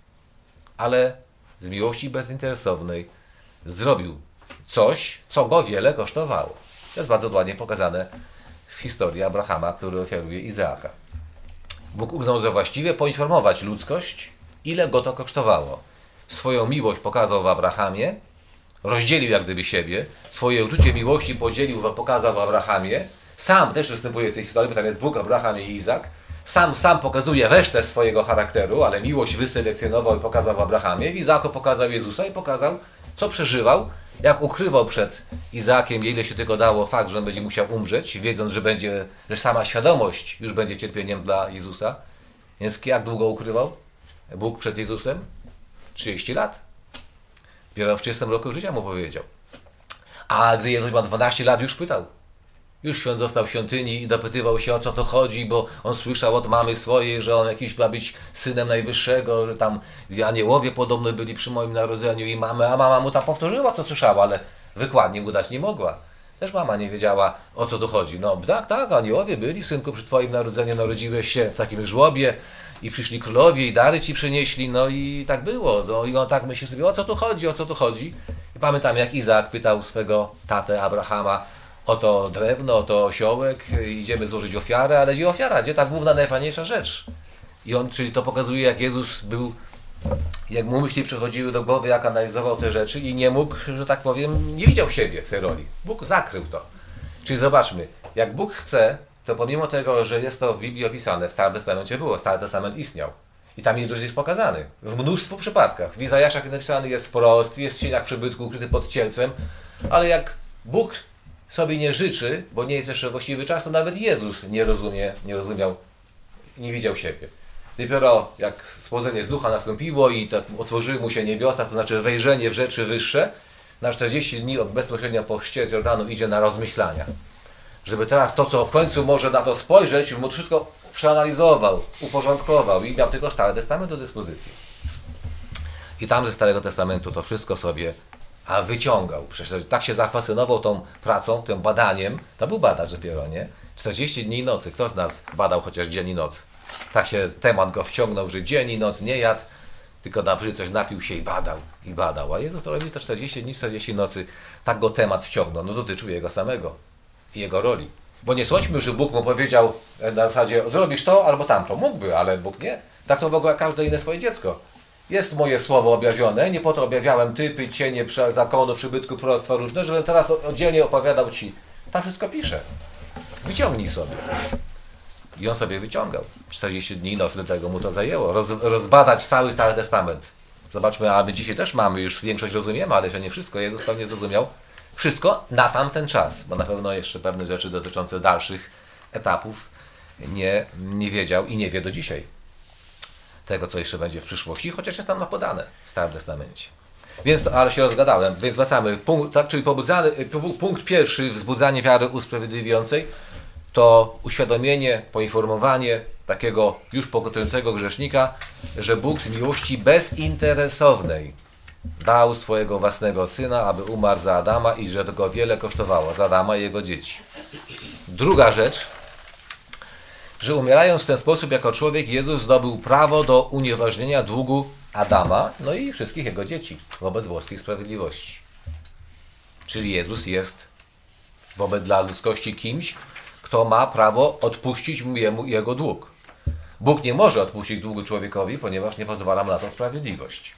A: ale z miłości bezinteresownej zrobił coś, co go wiele kosztowało. To jest bardzo ładnie pokazane w historii Abrahama, który ofiaruje Izaaka. Bóg uznał za właściwe poinformować ludzkość, ile go to kosztowało. Swoją miłość pokazał w Abrahamie, rozdzielił jak gdyby siebie, swoje uczucie miłości pokazał w Abrahamie, sam też występuje w tej historii, bo tam jest Bóg, Abraham i Izak, sam pokazuje resztę swojego charakteru, ale miłość wyselekcjonował i pokazał w Abrahamie, w Izaku pokazał Jezusa i pokazał, co przeżywał, jak ukrywał przed Izaakiem, ile się tylko dało fakt, że on będzie musiał umrzeć, wiedząc, że sama świadomość już będzie cierpieniem dla Jezusa. Więc jak długo ukrywał Bóg przed Jezusem? 30 lat. Dopiero w 30 roku życia mu powiedział. A gdy Jezus miał 12 lat, już pytał. Już został w świątyni i dopytywał się, o co to chodzi, bo on słyszał od mamy swojej, że on jakiś ma być synem Najwyższego, że tam aniołowie podobno byli przy moim narodzeniu i a mama mu tam powtórzyła, co słyszała, ale wykładnie mu dać nie mogła. Też mama nie wiedziała, o co tu chodzi. No tak, aniołowie byli, synku, przy twoim narodzeniu narodziłeś się w takim żłobie i przyszli królowie i dary ci przynieśli, no i tak było. No i on tak myśli sobie, o co tu chodzi. I pamiętam, jak Izaak pytał swego tatę Abrahama, oto drewno, oto osiołek, idziemy złożyć ofiarę, ale gdzie ofiara? Gdzie ta główna, najfajniejsza rzecz? I on, czyli to pokazuje, jak Jezus był, jak mu myśli przychodziły do głowy, jak analizował te rzeczy i nie mógł, że tak powiem, nie widział siebie w tej roli. Bóg zakrył to. Czyli zobaczmy, jak Bóg chce, to pomimo tego, że jest to w Biblii opisane, w Starym Testamencie było, Stary Testament istniał. I tam Jezus jest pokazany. W mnóstwu przypadkach. W Izajaszach napisany jest wprost, jest cieniak przybytku ukryty pod cielcem, ale jak Bóg sobie nie życzy, bo nie jest jeszcze właściwy czas, to nawet Jezus nie rozumiał nie widział siebie. Dopiero jak spłodzenie z ducha nastąpiło i tak otworzyły mu się niebiosa, to znaczy wejrzenie w rzeczy wyższe, na 40 dni od bezpośrednio po chrzcie z Jordanu idzie na rozmyślania. Żeby teraz to, co w końcu może na to spojrzeć, mu to wszystko przeanalizował, uporządkował i miał tylko Stary Testament do dyspozycji. I tam ze Starego Testamentu to wszystko sobie wyciągał. Przecież tak się zafascynował tą pracą, tym badaniem. To był badacz dopiero, nie? 40 dni i nocy. Kto z nas badał chociaż dzień i noc? Tak się temat go wciągnął, że dzień i noc nie jadł, tylko na coś napił się i badał. A Jezus to robi to 40 dni, 40 nocy. Tak go temat wciągnął. No dotyczył Jego samego i Jego roli. Bo nie sądźmy, że Bóg mu powiedział na zasadzie zrobisz to albo tamto. Mógłby, ale Bóg nie. Tak to w ogóle jak każde inne swoje dziecko. Jest moje słowo objawione, nie po to objawiałem typy, cienie, zakonu, przybytku, proroctwa różne, żebym teraz oddzielnie opowiadał Ci. Tam wszystko pisze. Wyciągnij sobie. I on sobie wyciągał. 40 dni nocy do tego mu to zajęło. Rozbadać cały Stary Testament. Zobaczmy, a my dzisiaj też mamy, już większość rozumiemy, ale jeszcze nie wszystko. Jezus pewnie zrozumiał wszystko na tamten czas, bo na pewno jeszcze pewne rzeczy dotyczące dalszych etapów nie wiedział i nie wie do dzisiaj. Tego, co jeszcze będzie w przyszłości, chociaż jest tam podane w Starym Testamencie. Więc, ale się rozgadałem, więc wracamy. Czyli punkt pierwszy, wzbudzanie wiary usprawiedliwiającej, to uświadomienie, poinformowanie takiego już pokutującego grzesznika, że Bóg z miłości bezinteresownej dał swojego własnego Syna, aby umarł za Adama i że to go wiele kosztowało, za Adama i jego dzieci. Druga rzecz, że umierając w ten sposób jako człowiek, Jezus zdobył prawo do unieważnienia długu Adama, no i wszystkich jego dzieci wobec włoskiej sprawiedliwości. Czyli Jezus jest wobec dla ludzkości kimś, kto ma prawo odpuścić mu jego dług. Bóg nie może odpuścić długu człowiekowi, ponieważ nie pozwala mu na to sprawiedliwość.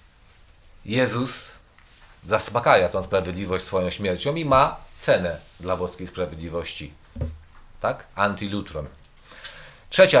A: Jezus zaspokaja tą sprawiedliwość swoją śmiercią i ma cenę dla włoskiej sprawiedliwości. Tak? Antilutron. Trzecia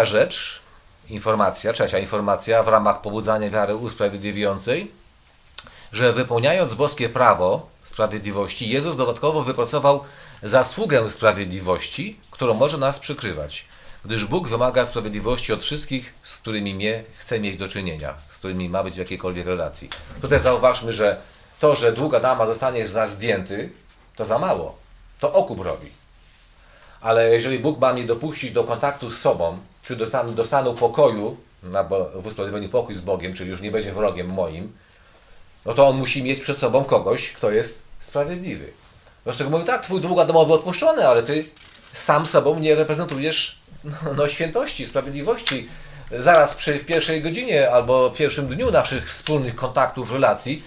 A: informacja w ramach pobudzania wiary usprawiedliwiającej, że wypełniając boskie prawo sprawiedliwości, Jezus dodatkowo wypracował zasługę sprawiedliwości, którą może nas przykrywać, gdyż Bóg wymaga sprawiedliwości od wszystkich, z którymi chce mieć do czynienia, z którymi ma być w jakiejkolwiek relacji. Tutaj zauważmy, że to, że dług Adama zostanie zdjęty, to za mało. To okup robi. Ale jeżeli Bóg ma mnie dopuścić do kontaktu z sobą, czy do stanu pokoju, w usprawiedliwieniu pokój z Bogiem, czyli już nie będzie wrogiem moim, no to On musi mieć przed sobą kogoś, kto jest sprawiedliwy. Dlatego mówi, tak, twój dług Adamowy odpuszczony, ale ty sam sobą nie reprezentujesz świętości, sprawiedliwości. Zaraz w pierwszej godzinie albo pierwszym dniu naszych wspólnych kontaktów, relacji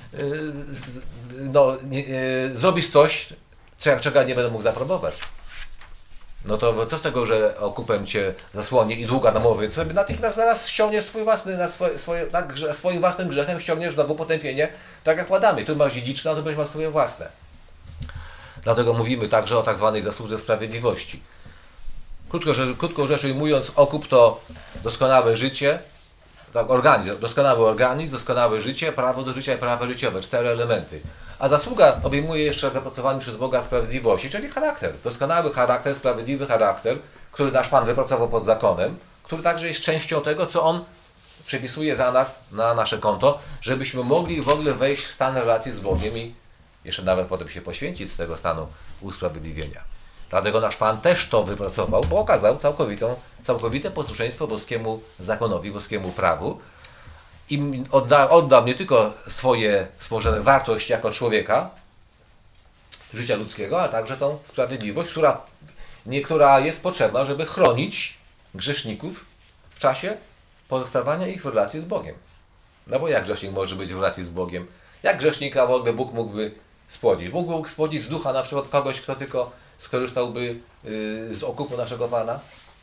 A: zrobisz coś, czego ja nie będę mógł zaaprobować. No to co z tego, że okupem cię zasłoni i dług Adamowy, sobie natychmiast zaraz ściągniesz swój własny, swoim własnym grzechem ściągniesz znowu potępienie, tak jak Adamie. Tu masz dziedziczne, a tu będziesz miał swoje własne. Dlatego mówimy także o tak zwanej zasłudze sprawiedliwości. Krótko rzecz ujmując, okup to doskonałe życie, doskonały organizm, doskonałe życie, prawo do życia i prawa życiowe, 4 elementy. A zasługa obejmuje jeszcze wypracowany przez Boga sprawiedliwości, czyli charakter. Doskonały charakter, sprawiedliwy charakter, który nasz Pan wypracował pod zakonem, który także jest częścią tego, co On przepisuje za nas, na nasze konto, żebyśmy mogli w ogóle wejść w stan relacji z Bogiem i jeszcze nawet potem się poświęcić z tego stanu usprawiedliwienia. Dlatego nasz Pan też to wypracował, bo okazał całkowite posłuszeństwo boskiemu zakonowi, boskiemu prawu i oddał nie tylko swoją wartość jako człowieka, życia ludzkiego, ale także tą sprawiedliwość, która jest potrzebna, żeby chronić grzeszników w czasie pozostawania ich w relacji z Bogiem. No bo jak grzesznik może być w relacji z Bogiem? Jak grzesznika w ogóle Bóg mógłby spłodzić? Bóg mógł spłodzić z ducha na przykład kogoś, kto tylko skorzystałby z okupu naszego Pana,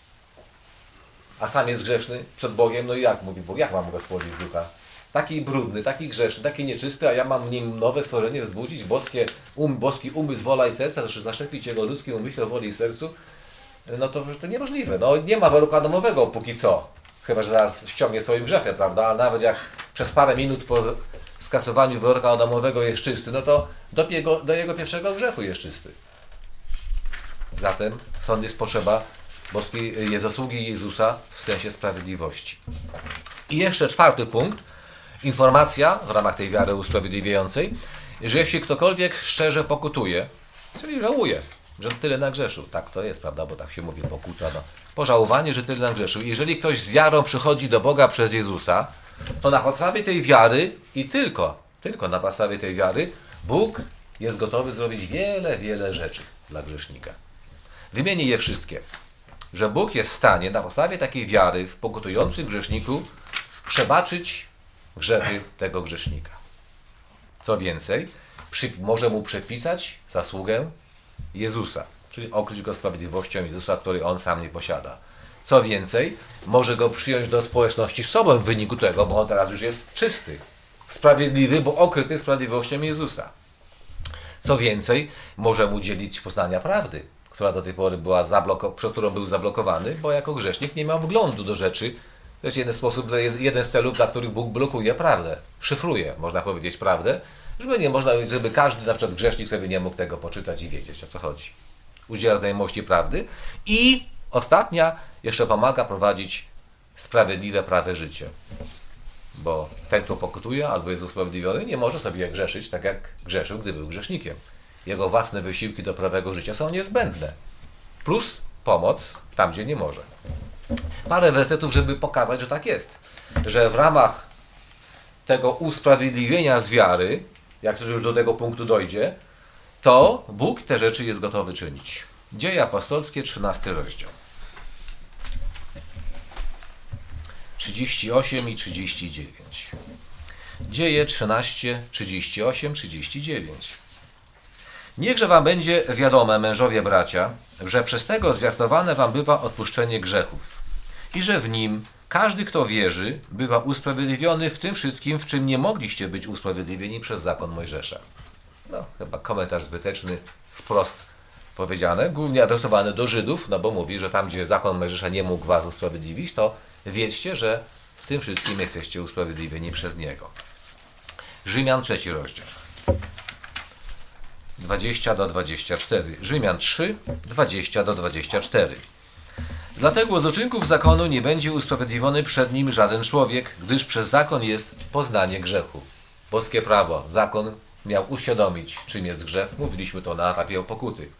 A: a sam jest grzeszny przed Bogiem, no i jak mówi Bóg, jak mam go spłodzić z ducha? Taki brudny, taki grzeszny, taki nieczysty, a ja mam w nim nowe stworzenie wzbudzić, boski umysł, wola i serce, zaszczepić jego ludzkim umyśle, woli i sercu, no to niemożliwe. No nie ma wyroku Adamowego póki co, chyba że zaraz ściągnie swoim grzechem, prawda? Ale nawet jak przez parę minut po skasowaniu wyroku Adamowego jest czysty, no to do jego pierwszego grzechu jest czysty. Zatem stąd jest potrzeba boskiej zasługi Jezusa w sensie sprawiedliwości. I jeszcze 4. punkt, informacja w ramach tej wiary usprawiedliwiającej, że jeśli ktokolwiek szczerze pokutuje, czyli żałuje, że tyle nagrzeszył, tak to jest, prawda, bo tak się mówi, pokuta, no, pożałowanie, że tyle nagrzeszył. Jeżeli ktoś z wiarą przychodzi do Boga przez Jezusa, to na podstawie tej wiary i tylko na podstawie tej wiary Bóg jest gotowy zrobić wiele rzeczy dla grzesznika. Wymienię je wszystkie. Że Bóg jest w stanie na podstawie takiej wiary w pokutującym grzeszniku przebaczyć grzechy tego grzesznika. Co więcej, może mu przepisać zasługę Jezusa, czyli okryć go sprawiedliwością Jezusa, której on sam nie posiada. Co więcej, może go przyjąć do społeczności z sobą w wyniku tego, bo on teraz już jest czysty, sprawiedliwy, bo okryty sprawiedliwością Jezusa. Co więcej, może mu dzielić poznania prawdy, która do tej pory była przed którą był zablokowany, bo jako grzesznik nie miał wglądu do rzeczy. To jest jeden z celów, dla których Bóg blokuje prawdę, szyfruje, można powiedzieć, prawdę, żeby każdy, na przykład grzesznik, sobie nie mógł tego poczytać i wiedzieć, o co chodzi. Udziela znajomości prawdy. I ostatnia jeszcze pomaga prowadzić sprawiedliwe, prawe życie. Bo ten, kto pokutuje albo jest usprawiedliwiony, nie może sobie grzeszyć tak, jak grzeszył, gdy był grzesznikiem. Jego własne wysiłki do prawego życia są niezbędne. Plus pomoc tam, gdzie nie może. Parę wersetów, żeby pokazać, że tak jest. Że w ramach tego usprawiedliwienia z wiary, jak już do tego punktu dojdzie, to Bóg te rzeczy jest gotowy czynić. Dzieje apostolskie, 13 rozdział. 38 i 39. Dzieje 13, 38, 39. Niechże wam będzie wiadome, mężowie bracia, że przez tego zwiastowane wam bywa odpuszczenie grzechów i że w nim każdy, kto wierzy, bywa usprawiedliwiony w tym wszystkim, w czym nie mogliście być usprawiedliwieni przez zakon Mojżesza. No, chyba komentarz zbyteczny, wprost powiedziane, głównie adresowany do Żydów, no bo mówi, że tam, gdzie zakon Mojżesza nie mógł was usprawiedliwić, to wiedzcie, że w tym wszystkim jesteście usprawiedliwieni przez Niego. Rzymian 3 rozdział. 20 do 24. Rzymian 3, 20 do 24. Dlatego z uczynków zakonu nie będzie usprawiedliwiony przed nim żaden człowiek, gdyż przez zakon jest poznanie grzechu. Boskie prawo, zakon miał uświadomić, czym jest grzech. Mówiliśmy to na etapie pokuty.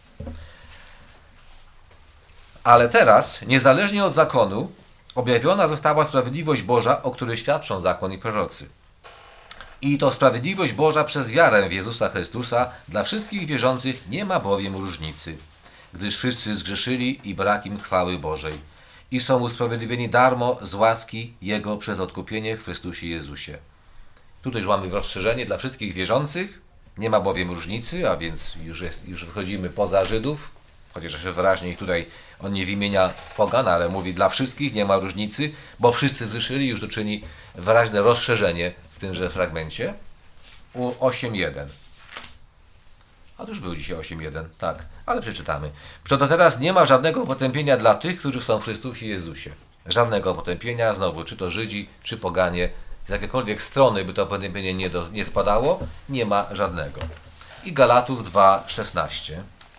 A: Ale teraz, niezależnie od zakonu, objawiona została sprawiedliwość Boża, o której świadczą zakon i prorocy. I to sprawiedliwość Boża przez wiarę w Jezusa Chrystusa dla wszystkich wierzących nie ma bowiem różnicy, gdyż wszyscy zgrzeszyli i brak im chwały Bożej i są usprawiedliwieni darmo z łaski Jego przez odkupienie w Chrystusie Jezusie. Tutaj już mamy rozszerzenie dla wszystkich wierzących, nie ma bowiem różnicy, a więc już wychodzimy poza Żydów, chociaż się wyraźnie ich tutaj on nie wymienia pogan, ale mówi dla wszystkich, nie ma różnicy, bo wszyscy zgrzeszyli, już to czyni wyraźne rozszerzenie w tymże fragmencie. 8.1. A to już był dzisiaj 8.1, tak, ale przeczytamy. Przeto teraz nie ma żadnego potępienia dla tych, którzy są w Chrystusie Jezusie. Żadnego potępienia, znowu, czy to Żydzi, czy poganie, z jakiejkolwiek strony by to potępienie nie spadało, nie ma żadnego. I Galatów 2:16.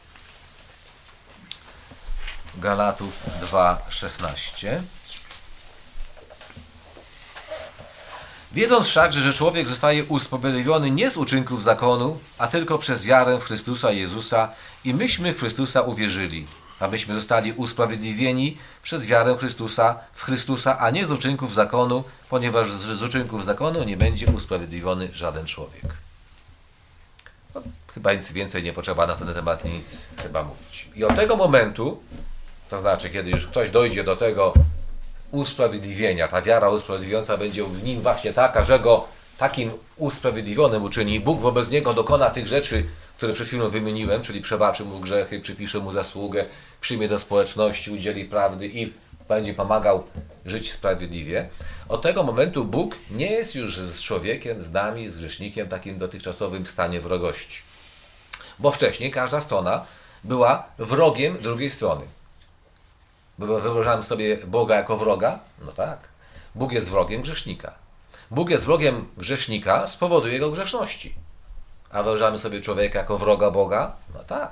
A: Galatów 2:16. Wiedząc wszakże, że człowiek zostaje usprawiedliwiony nie z uczynków zakonu, a tylko przez wiarę w Chrystusa Jezusa i myśmy w Chrystusa uwierzyli, abyśmy zostali usprawiedliwieni przez wiarę w Chrystusa, a nie z uczynków zakonu, ponieważ z uczynków zakonu nie będzie usprawiedliwiony żaden człowiek. No, chyba nic więcej nie potrzeba na ten temat nic chyba mówić. I od tego momentu, to znaczy kiedy już ktoś dojdzie do tego usprawiedliwienia, ta wiara usprawiedliwiająca będzie w nim właśnie taka, że go takim usprawiedliwionym uczyni. Bóg wobec niego dokona tych rzeczy, które przed chwilą wymieniłem, czyli przebaczy mu grzechy, przypisze mu zasługę, przyjmie do społeczności, udzieli prawdy i będzie pomagał żyć sprawiedliwie. Od tego momentu Bóg nie jest już z człowiekiem, z nami, z grzesznikiem takim dotychczasowym w stanie wrogości. Bo wcześniej każda strona była wrogiem drugiej strony. Wyobrażamy sobie Boga jako wroga? No tak. Bóg jest wrogiem grzesznika. Bóg jest wrogiem grzesznika z powodu jego grzeszności. A wyobrażamy sobie człowieka jako wroga Boga? No tak.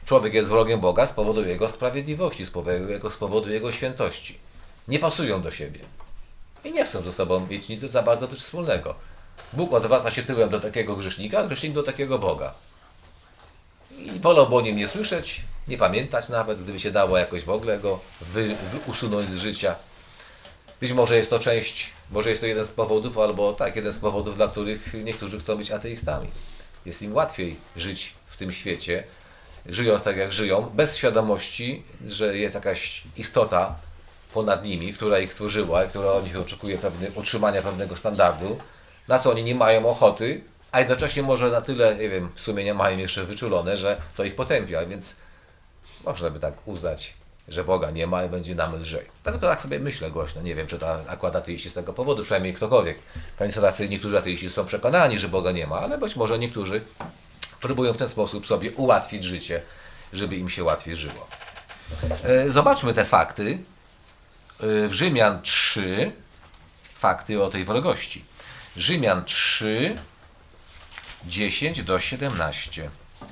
A: Człowiek jest wrogiem Boga z powodu Jego sprawiedliwości, z powodu Jego świętości. Nie pasują do siebie. I nie chcą ze sobą mieć nic za bardzo też wspólnego. Bóg odwraca się tyłem do takiego grzesznika, a grzesznik do takiego Boga. I wolałby o nim nie słyszeć, nie pamiętać nawet, gdyby się dało jakoś w ogóle go usunąć z życia. Być może jest to może jest to jeden z powodów, albo tak, jeden z powodów, dla których niektórzy chcą być ateistami. Jest im łatwiej żyć w tym świecie, żyjąc tak jak żyją, bez świadomości, że jest jakaś istota ponad nimi, która ich stworzyła i która od nich oczekuje utrzymania pewnego standardu, na co oni nie mają ochoty, a jednocześnie może na tyle, nie wiem, sumienia mają jeszcze wyczulone, że to ich potępia, więc można by tak uznać, że Boga nie ma i będzie nam lżej. Tylko tak sobie myślę głośno, nie wiem, czy to akurat ateiści z tego powodu, przynajmniej ktokolwiek. Niektórzy ateiści są przekonani, że Boga nie ma, ale być może niektórzy próbują w ten sposób sobie ułatwić życie, żeby im się łatwiej żyło. Zobaczmy te fakty. W Rzymian 3, fakty o tej wrogości. Rzymian 3, 10 do 17.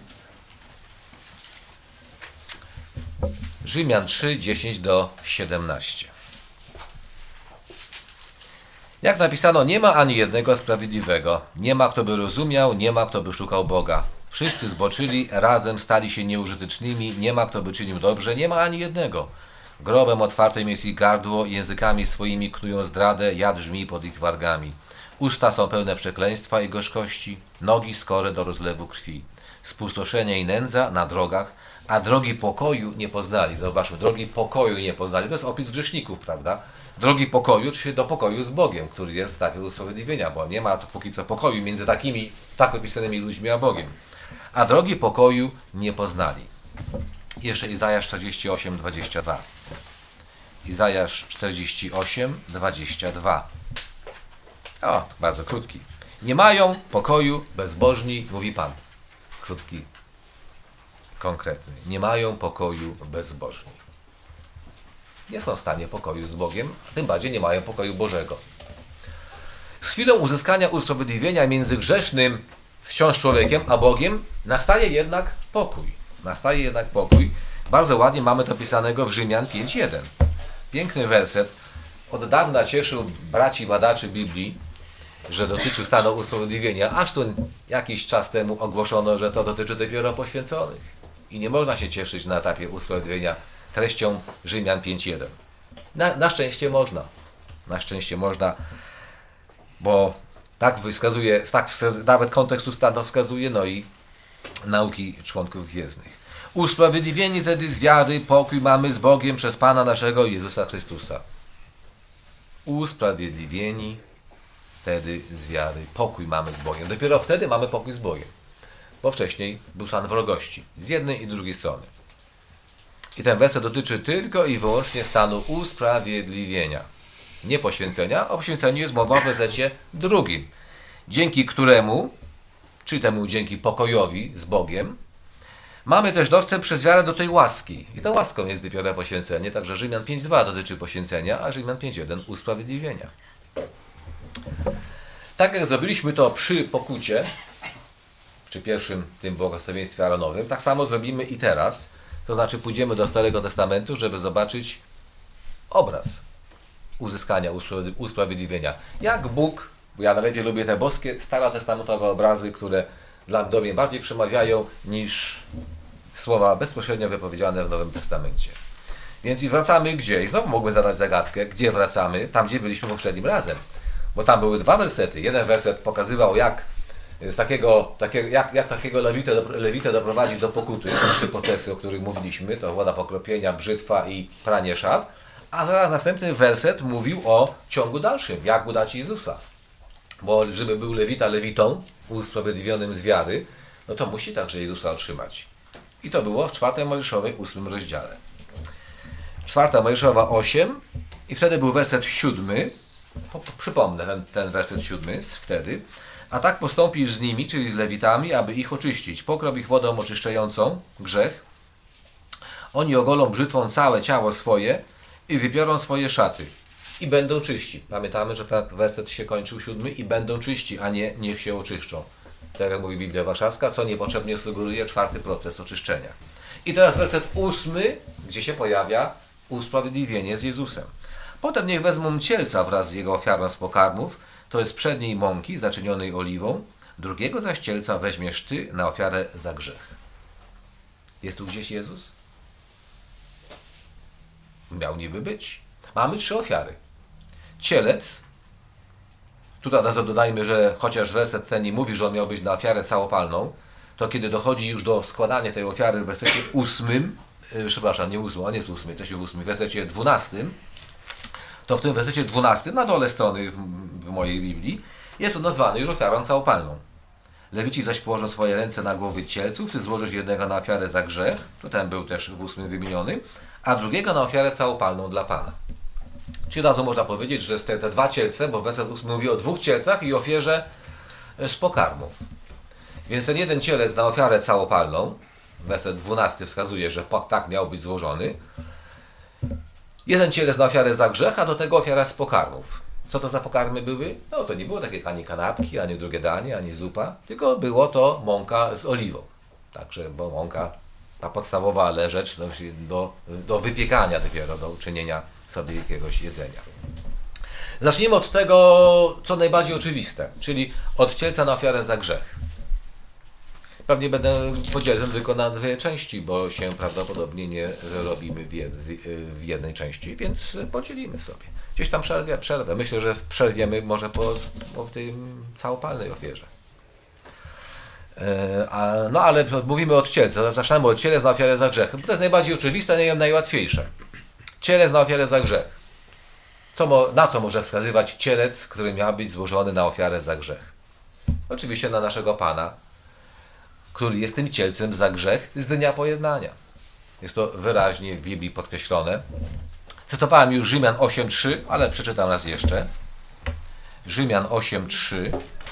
A: Rzymian 3, 10 do 17. Jak napisano, nie ma ani jednego sprawiedliwego, nie ma kto by rozumiał, nie ma kto by szukał Boga. Wszyscy zboczyli, razem stali się nieużytecznymi, nie ma kto by czynił dobrze, nie ma ani jednego. Grobem otwartym jest ich gardło, językami swoimi knują zdradę, jad żmi pod ich wargami. Usta są pełne przekleństwa i gorzkości, nogi skore do rozlewu krwi. Spustoszenie i nędza na drogach, a drogi pokoju nie poznali. Zauważmy, drogi pokoju nie poznali. To jest opis grzeszników, prawda? Drogi pokoju, czyli do pokoju z Bogiem, który jest taki usprawiedliwienia, bo nie ma tu póki co pokoju między takimi tak opisanymi ludźmi a Bogiem. A drogi pokoju nie poznali. Jeszcze Izajasz 48, 22. Izajasz 48, 22. O, bardzo krótki. Nie mają pokoju bezbożni, mówi Pan. Krótki, konkretny. Nie mają pokoju bezbożni. Nie są w stanie pokoju z Bogiem, a tym bardziej nie mają pokoju Bożego. Z chwilą uzyskania usprawiedliwienia między grzesznym wciąż człowiekiem a Bogiem nastaje jednak pokój. Nastaje jednak pokój. Bardzo ładnie mamy to pisanego w Rzymian 5:1. Piękny werset. Od dawna cieszył braci badaczy Biblii, że dotyczy stanu usprawiedliwienia, aż tu jakiś czas temu ogłoszono, że to dotyczy dopiero poświęconych. I nie można się cieszyć na etapie usprawiedliwienia treścią Rzymian 5:1. Na szczęście można. Na szczęście można, bo tak wskazuje, nawet kontekst to wskazuje, no i nauki członków gwiezdnych. Usprawiedliwieni tedy z wiary, pokój mamy z Bogiem przez Pana naszego Jezusa Chrystusa. Usprawiedliwieni wtedy z wiary, pokój mamy z Bogiem. Dopiero wtedy mamy pokój z Bogiem. Bo wcześniej był stan wrogości. Z jednej i drugiej strony. I ten werset dotyczy tylko i wyłącznie stanu usprawiedliwienia. Nie poświęcenia. O poświęceniu jest mowa w wersecie 2. Dzięki któremu, czy temu dzięki pokojowi z Bogiem, mamy też dostęp przez wiarę do tej łaski. I tą łaską jest dopiero poświęcenie. Także Rzymian 5:2 dotyczy poświęcenia, a Rzymian 5:1 usprawiedliwienia. Tak jak zrobiliśmy to przy pokucie, przy pierwszym tym błogosławieństwie Aaronowym, tak samo zrobimy i teraz. To znaczy pójdziemy do Starego Testamentu, żeby zobaczyć obraz uzyskania usprawiedliwienia. Jak Bóg, bo ja najlepiej lubię te boskie, starotestamentowe obrazy, które do mnie bardziej przemawiają niż słowa bezpośrednio wypowiedziane w Nowym Testamencie. Więc i wracamy gdzie? I znowu mogłem zadać zagadkę, gdzie wracamy? Tam, gdzie byliśmy poprzednim razem. Bo tam były 2 wersety. Jeden werset pokazywał, jak takiego lewitę doprowadzić do pokuty. Te 3 procesy, o których mówiliśmy, to woda pokropienia, brzytwa i pranie szat. A zaraz następny werset mówił o ciągu dalszym, jak udać Jezusa. Bo żeby był lewita lewitą, usprawiedliwionym z wiary, no to musi także Jezusa otrzymać. I to było w 4 Mojżeszowej 8 rozdziale. 4 Mojżeszowa 8 i wtedy był werset 7. Przypomnę ten werset 7 wtedy. A tak postąpisz z nimi, czyli z lewitami, aby ich oczyścić. Pokrop ich wodą oczyszczającą grzech. Oni ogolą brzytwą całe ciało swoje i wypiorą swoje szaty. I będą czyści. Pamiętamy, że ten werset się kończył 7 i będą czyści, a nie niech się oczyszczą. Tak jak mówi Biblia Warszawska, co niepotrzebnie sugeruje 4 proces oczyszczenia. I teraz werset 8, gdzie się pojawia usprawiedliwienie z Jezusem. Potem niech wezmą cielca wraz z jego ofiarą z pokarmów, to jest przedniej mąki zaczynionej oliwą, drugiego zaś cielca weźmiesz ty na ofiarę za grzech. Jest tu gdzieś Jezus? Miał niby być. Mamy 3 ofiary. Cielec, tutaj od razu dodajmy, że chociaż werset ten nie mówi, że on miał być na ofiarę całopalną, to kiedy dochodzi już do składania tej ofiary w wersecie 8, przepraszam, nie 8, on jest 8, to się 8, w wersecie 12, to w tym wersecie 12, na dole strony w mojej Biblii, jest on nazwany już ofiarą całopalną. Lewici zaś położą swoje ręce na głowy cielców, ty złożysz jednego na ofiarę za grzech, to ten był też w 8 wymieniony, a drugiego na ofiarę całopalną dla Pana. Czyli razu można powiedzieć, że te 2 cielce, bo werset 8 mówi o 2 cielcach i ofierze z pokarmów. Więc ten jeden cielec na ofiarę całopalną, werset 12 wskazuje, że tak miał być złożony. Jeden cielec na ofiarę za grzech, a do tego ofiara z pokarmów. Co to za pokarmy były? No to nie było takie ani kanapki, ani drugie danie, ani zupa, tylko było to mąka z oliwą. Także, bo mąka, ta podstawowa, ale rzecz do wypiekania dopiero, do uczynienia sobie jakiegoś jedzenia. Zacznijmy od tego, co najbardziej oczywiste, czyli od cielca na ofiarę za grzech. Pewnie będę podzielony tylko na 2 części, bo się prawdopodobnie nie robimy w jednej części, więc podzielimy sobie. Gdzieś tam przerwę. Myślę, że przerwiemy może po tej całopalnej ofierze. No ale mówimy od cielca. Zaczynamy od cielec na ofiarę za grzech. To jest najbardziej oczywiste i najłatwiejsze. Cielec na ofiarę za grzech. Na co może wskazywać cielec, który miał być złożony na ofiarę za grzech? Oczywiście na naszego Pana, który jest tym cielcem za grzech z dnia pojednania. Jest to wyraźnie w Biblii podkreślone. Cytowałem już Rzymian 8:3, ale przeczytam raz jeszcze. Rzymian 8:3.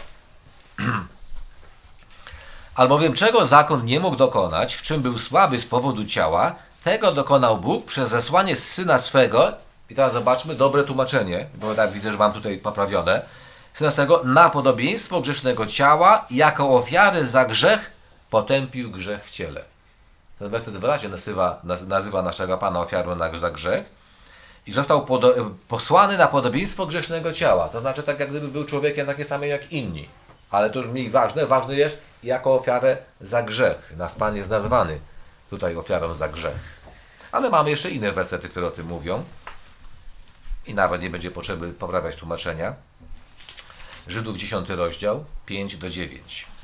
A: Albowiem czego zakon nie mógł dokonać, w czym był słaby z powodu ciała, tego dokonał Bóg przez zesłanie Syna swego. I teraz zobaczmy dobre tłumaczenie, bo tak widzę, że mam tutaj poprawione. Syna swego na podobieństwo grzesznego ciała, jako ofiarę za grzech potępił grzech w ciele. Ten werset wyraźnie nazywa naszego Pana ofiarą za grzech i został posłany na podobieństwo grzesznego ciała. To znaczy tak, jak gdyby był człowiekiem takie same jak inni. Ale to już mniej ważne. Ważne jest jako ofiarę za grzech. Nasz Pan jest nazwany tutaj ofiarą za grzech. Ale mamy jeszcze inne wersety, które o tym mówią. I nawet nie będzie potrzeby poprawiać tłumaczenia. Żydów 10 rozdział, 5-9.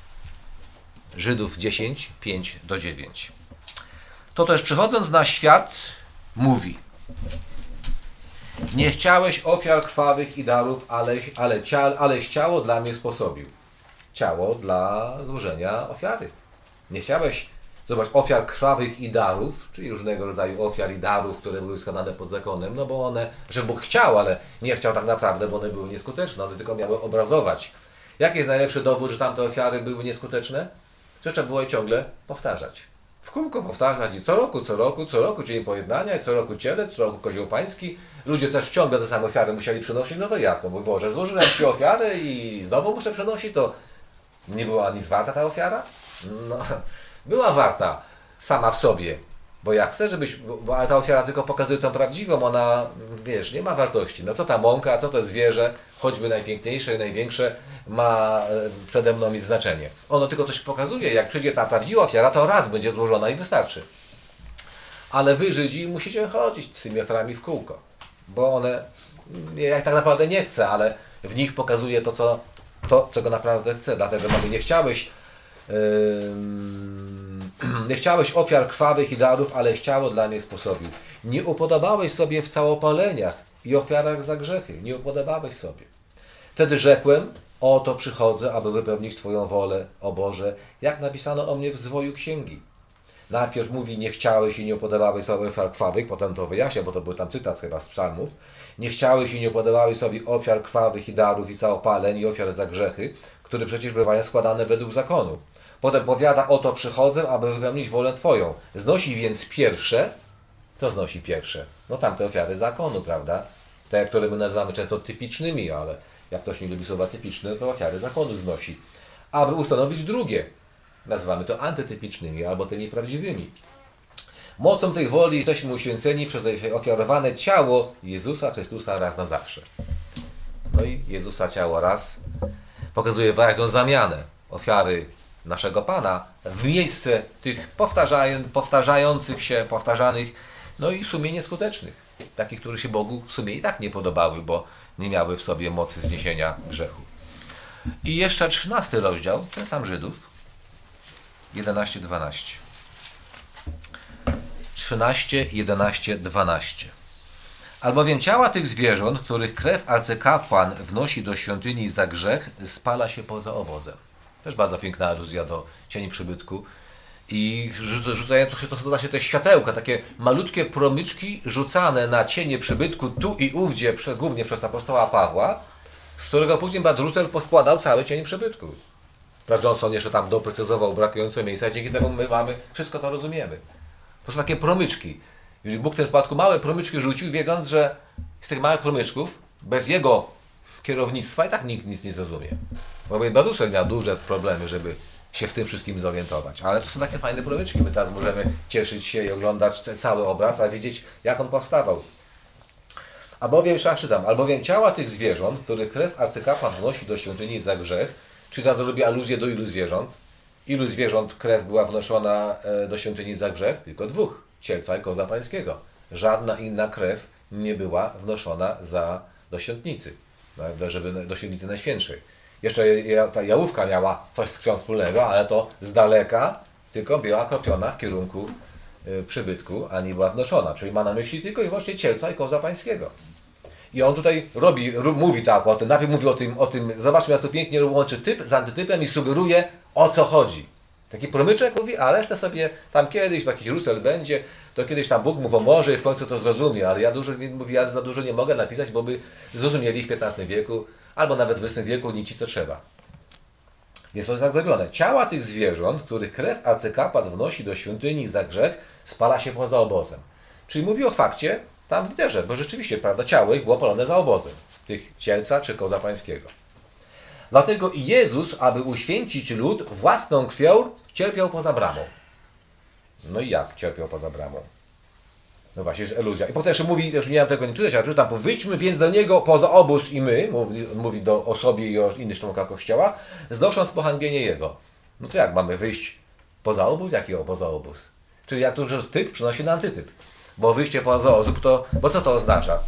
A: Żydów 10, 5-9. To też przychodząc na świat mówi: nie chciałeś ofiar krwawych i darów, aleś ciało dla mnie sposobił. Ciało dla złożenia ofiary. Nie chciałeś, zobacz, ofiar krwawych i darów, czyli różnego rodzaju ofiar i darów, które były składane pod zakonem, no bo one, że Bóg chciał, ale nie chciał tak naprawdę, bo one były nieskuteczne, one tylko miały obrazować. Jaki jest najlepszy dowód, że tamte ofiary były nieskuteczne? Że trzeba było je ciągle powtarzać. W kółko powtarzać i co roku dzień pojednania, i co roku cielec, co roku kozioł pański. Ludzie też ciągle te same ofiary musieli przynosić, no to jak? No bo Boże, złożyłem Ci ofiarę i znowu muszę przynosić, to nie była nic warta ta ofiara? No, była warta sama w sobie, bo ja chcę, ale ta ofiara tylko pokazuje tą prawdziwą, ona, wiesz, nie ma wartości. No co ta mąka, co to zwierzę, choćby najpiękniejsze i największe, ma przede mną mieć znaczenie. Ono tylko coś pokazuje, jak przyjdzie ta prawdziwa ofiara, to raz będzie złożona i wystarczy. Ale wy, Żydzi, musicie chodzić z tymi ofiarami w kółko, bo one, ja tak naprawdę nie chcę, ale w nich pokazuje to, czego naprawdę chcę. Dlatego mówię, nie chciałeś ofiar krwawych i darów, ale ciało dla mnie sposobił. Nie upodobałeś sobie w całopaleniach i ofiarach za grzechy. Nie upodobałeś sobie. Wtedy rzekłem: oto przychodzę, aby wypełnić Twoją wolę, o Boże, jak napisano o mnie w zwoju księgi. Najpierw mówi: nie chciałeś i nie upodobałeś sobie ofiar krwawych, potem to wyjaśnia, bo to był tam cytat chyba z psalmów. Nie chciałeś i nie upodobałeś sobie ofiar krwawych i darów i całopaleń i ofiar za grzechy, które przecież bywają składane według zakonu. Potem powiada: oto przychodzę, aby wypełnić wolę Twoją. Znosi więc pierwsze. Co znosi pierwsze? No tamte ofiary zakonu, prawda? Te, które my nazywamy często typicznymi, ale jak ktoś nie lubi słowa typiczne, to ofiary zakonu znosi. Aby ustanowić drugie. Nazywamy to antytypicznymi albo tymi prawdziwymi. Mocą tej woli jesteśmy uświęceni przez ofiarowane ciało Jezusa Chrystusa raz na zawsze. No i Jezusa ciało raz pokazuje wyraźną zamianę ofiary naszego Pana w miejsce tych powtarzających się, powtarzanych, no i w sumie nieskutecznych. Takich, które się Bogu w sumie i tak nie podobały, bo nie miały w sobie mocy zniesienia grzechu. I jeszcze 13 rozdział, ten sam Żydów, 11-12. 13, 11, 12. Albowiem ciała tych zwierząt, których krew arcykapłan wnosi do świątyni za grzech, spala się poza obozem. Też bardzo piękna aluzja do cieni przybytku. I rzucając się, to doda się te światełka, takie malutkie promyczki rzucane na cienie przybytku tu i ówdzie, głównie przez apostoła Pawła, z którego później brat Russell poskładał cały cień przybytku. Brat Johnson jeszcze tam doprecyzował brakujące miejsca, dzięki temu my wszystko to rozumiemy. To są takie promyczki. Bóg w tym przypadku małe promyczki rzucił, wiedząc, że z tych małych promyczków, bez jego kierownictwa i tak nikt nic nie zrozumie. Bo brat Russell miał duże problemy, żeby się w tym wszystkim zorientować. Ale to są takie fajne promyczki. My teraz możemy cieszyć się i oglądać cały obraz, a widzieć, jak on powstawał. Albowiem ciała tych zwierząt, których krew arcykapłan wnosi do świątyni za grzech, czyli teraz robi aluzję do ilu zwierząt? Ilu zwierząt krew była wnoszona do świątyni za grzech? Tylko 2. Cielca i koza pańskiego. Żadna inna krew nie była wnoszona do świątnicy, do świątnicy najświętszej. Jeszcze ta jałówka miała coś z krwią wspólnego, ale to z daleka tylko była kropiona w kierunku przybytku, a nie była wnoszona. Czyli ma na myśli tylko i wyłącznie cielca i koza pańskiego. I on tutaj mówi tak o tym, najpierw mówi o tym, zobaczmy, jak to pięknie łączy typ z antytypem i sugeruje, o co chodzi. Taki promyczek mówi, a resztę sobie tam kiedyś, jakiś Russell będzie, to kiedyś tam Bóg mu pomoże i w końcu to zrozumie, ale ja za dużo nie mogę napisać, bo by zrozumieli w XV wieku, albo nawet w XX wieku nic co trzeba. Jest to tak zrobione. Ciała tych zwierząt, których krew arcykapłan wnosi do świątyni za grzech, spala się poza obozem. Czyli mówi o fakcie tam w literze, bo rzeczywiście, prawda, ciało ich było palone za obozem, tych cielca czy koza pańskiego. Dlatego i Jezus, aby uświęcić lud własną krwią, cierpiał poza bramą. No i jak cierpiał poza bramą? No właśnie, jest iluzja. I potem jeszcze mówi, już nie miałem tego nie czytać, ale czytam, wyjdźmy więc do Niego poza obóz i my, mówi o sobie i o innych członkach Kościoła, znosząc pohańbienie Jego. No to jak mamy wyjść poza obóz? Jakiego poza obóz? Czyli jak to, że typ przynosi na antytyp. Bo wyjście poza obóz, bo co to oznacza?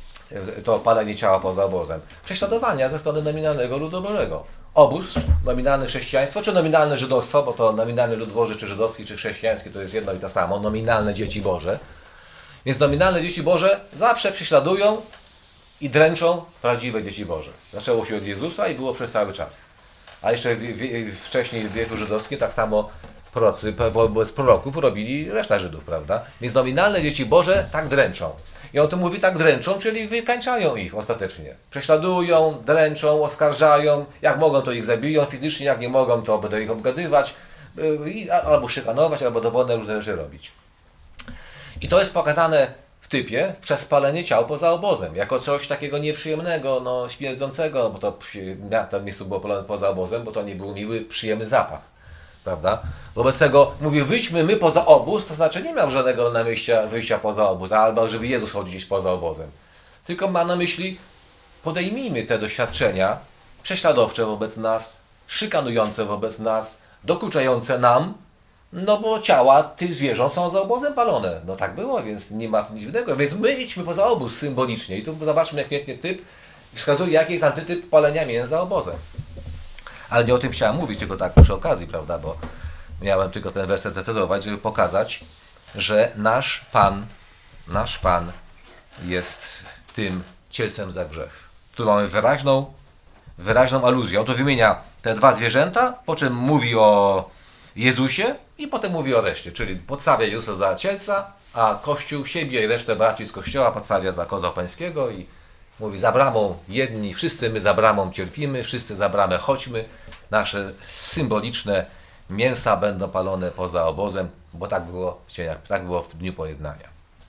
A: To palenie ciała poza obozem. Prześladowania ze strony nominalnego ludu Bożego. Obóz, nominalne chrześcijaństwo, czy nominalne żydostwo, bo to nominalny lud Boży, czy żydowski, czy chrześcijański, to jest jedno i to samo. Nominalne dzieci Boże. Więc nominalne dzieci Boże zawsze prześladują i dręczą prawdziwe dzieci Boże. Zaczęło się od Jezusa i było przez cały czas. A jeszcze wcześniej w wieku żydowskim tak samo wobec proroków robili reszta Żydów, prawda? Więc nominalne dzieci Boże tak dręczą. I on tu mówi tak dręczą, czyli wykańczają ich ostatecznie. Prześladują, dręczą, oskarżają. Jak mogą, to ich zabiją fizycznie, jak nie mogą, to będą ich obgadywać, albo szykanować, albo dowolne różne rzeczy robić. I to jest pokazane w typie przez spalenie ciał poza obozem, jako coś takiego nieprzyjemnego, śmierdzącego, bo to miejsce było palone poza obozem, bo to nie był miły, przyjemny zapach. Prawda? Wobec tego mówi, wyjdźmy my poza obóz, to znaczy nie miał żadnego na myśli wyjścia poza obóz, albo żeby Jezus chodził gdzieś poza obozem. Tylko ma na myśli, podejmijmy te doświadczenia prześladowcze wobec nas, szykanujące wobec nas, dokuczające nam, no bo ciała tych zwierząt są za obozem palone. No tak było, więc nie ma nic innego. Więc my idźmy poza obóz symbolicznie. I tu zobaczmy, jak pięknie typ wskazuje, jaki jest antytyp palenia mięsa obozem. Ale nie o tym chciałem mówić, tylko tak przy okazji, prawda, bo miałem tylko ten werset zdecydować, żeby pokazać, że nasz Pan jest tym cielcem za grzech. Tu mamy wyraźną aluzję. On tu wymienia te 2 zwierzęta, po czym mówi o Jezusie i potem mówi o reszcie, czyli podstawia Jezusa za cielca, a Kościół siebie i resztę braci z Kościoła podstawia za koza pańskiego i mówi, za bramą jedni, wszyscy my za bramą cierpimy, wszyscy za bramę chodźmy. Nasze symboliczne mięsa będą palone poza obozem, bo tak było w cieniach, tak było w dniu pojednania.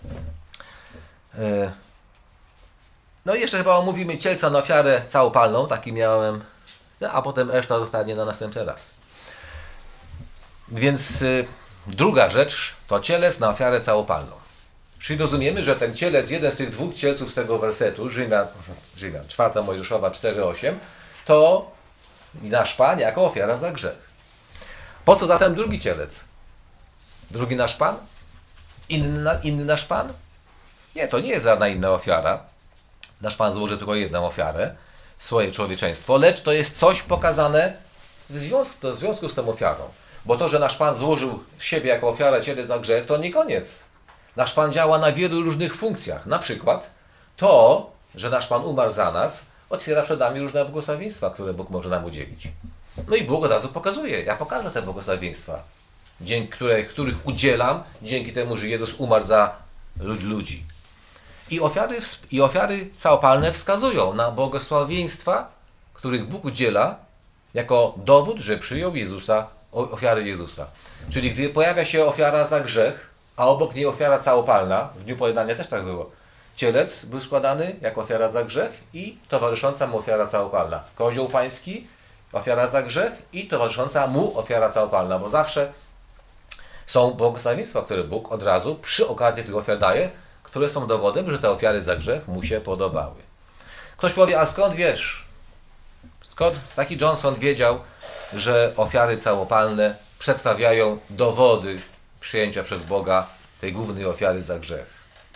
A: No i jeszcze chyba omówimy cielca na ofiarę całopalną, taki miałem, no, a potem reszta zostanie na następny raz. Więc Druga rzecz to cielec na ofiarę całopalną. Czyli rozumiemy, że ten cielec, jeden z tych dwóch cielców z tego wersetu, Rzymian 4 Mojżeszowa 4,8, to nasz Pan jako ofiara za grzech. Po co zatem drugi cielec? Drugi nasz Pan? Inny nasz Pan? Nie, to nie jest żadna inna ofiara. Nasz Pan złoży tylko jedną ofiarę, swoje człowieczeństwo, lecz to jest coś pokazane w związku z tą ofiarą. Bo to, że nasz Pan złożył siebie jako ofiarę ciele za grzech, to nie koniec. Nasz Pan działa na wielu różnych funkcjach. Na przykład to, że nasz Pan umarł za nas, otwiera przed nami różne błogosławieństwa, które Bóg może nam udzielić. No i Bóg od razu pokazuje. Ja pokażę te błogosławieństwa, których udzielam dzięki temu, że Jezus umarł za ludzi. I ofiary całopalne wskazują na błogosławieństwa, których Bóg udziela jako dowód, że przyjął ofiarę Jezusa. Czyli gdy pojawia się ofiara za grzech, a obok niej ofiara całopalna, w dniu pojednania też tak było, cielec był składany jako ofiara za grzech i towarzysząca mu ofiara całopalna. Kozioł pański, ofiara za grzech i towarzysząca mu ofiara całopalna, bo zawsze są błogosławieństwa, które Bóg od razu przy okazji tych ofiar daje, które są dowodem, że te ofiary za grzech mu się podobały. Ktoś powie, a skąd wiesz? Skąd taki Johnson wiedział, że ofiary całopalne przedstawiają dowody przyjęcia przez Boga tej głównej ofiary za grzech?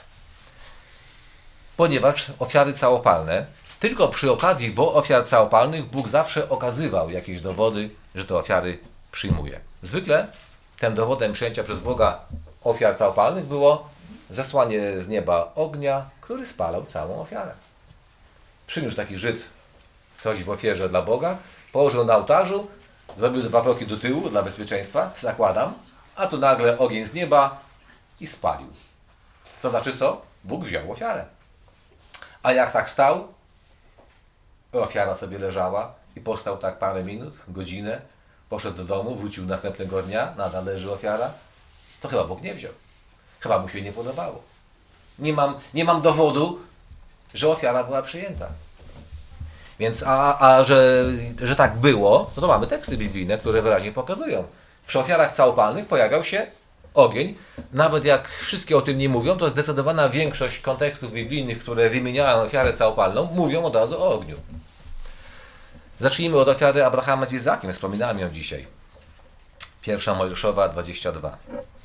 A: Ponieważ ofiary całopalne, tylko przy okazji ofiar całopalnych Bóg zawsze okazywał jakieś dowody, że te ofiary przyjmuje. Zwykle tym dowodem przyjęcia przez Boga ofiar całopalnych było zesłanie z nieba ognia, który spalał całą ofiarę. Przyniósł taki Żyd coś w ofierze dla Boga, położył na ołtarzu, zrobił 2 kroki do tyłu dla bezpieczeństwa, zakładam, a tu nagle ogień z nieba i spalił. To znaczy co? Bóg wziął ofiarę. A jak tak stał, ofiara sobie leżała i postał tak parę minut, godzinę, poszedł do domu, wrócił następnego dnia, nadal leży ofiara, to chyba Bóg nie wziął. Chyba mu się nie podobało. Nie mam dowodu, że ofiara była przyjęta. Więc, że tak było, to mamy teksty biblijne, które wyraźnie pokazują. Przy ofiarach całopalnych pojawiał się ogień. Nawet jak wszystkie o tym nie mówią, to zdecydowana większość kontekstów biblijnych, które wymieniają ofiarę całopalną, mówią od razu o ogniu. Zacznijmy od ofiary Abrahama z Izakiem. Wspominałem ją dzisiaj. 1 Mojżeszowa 22.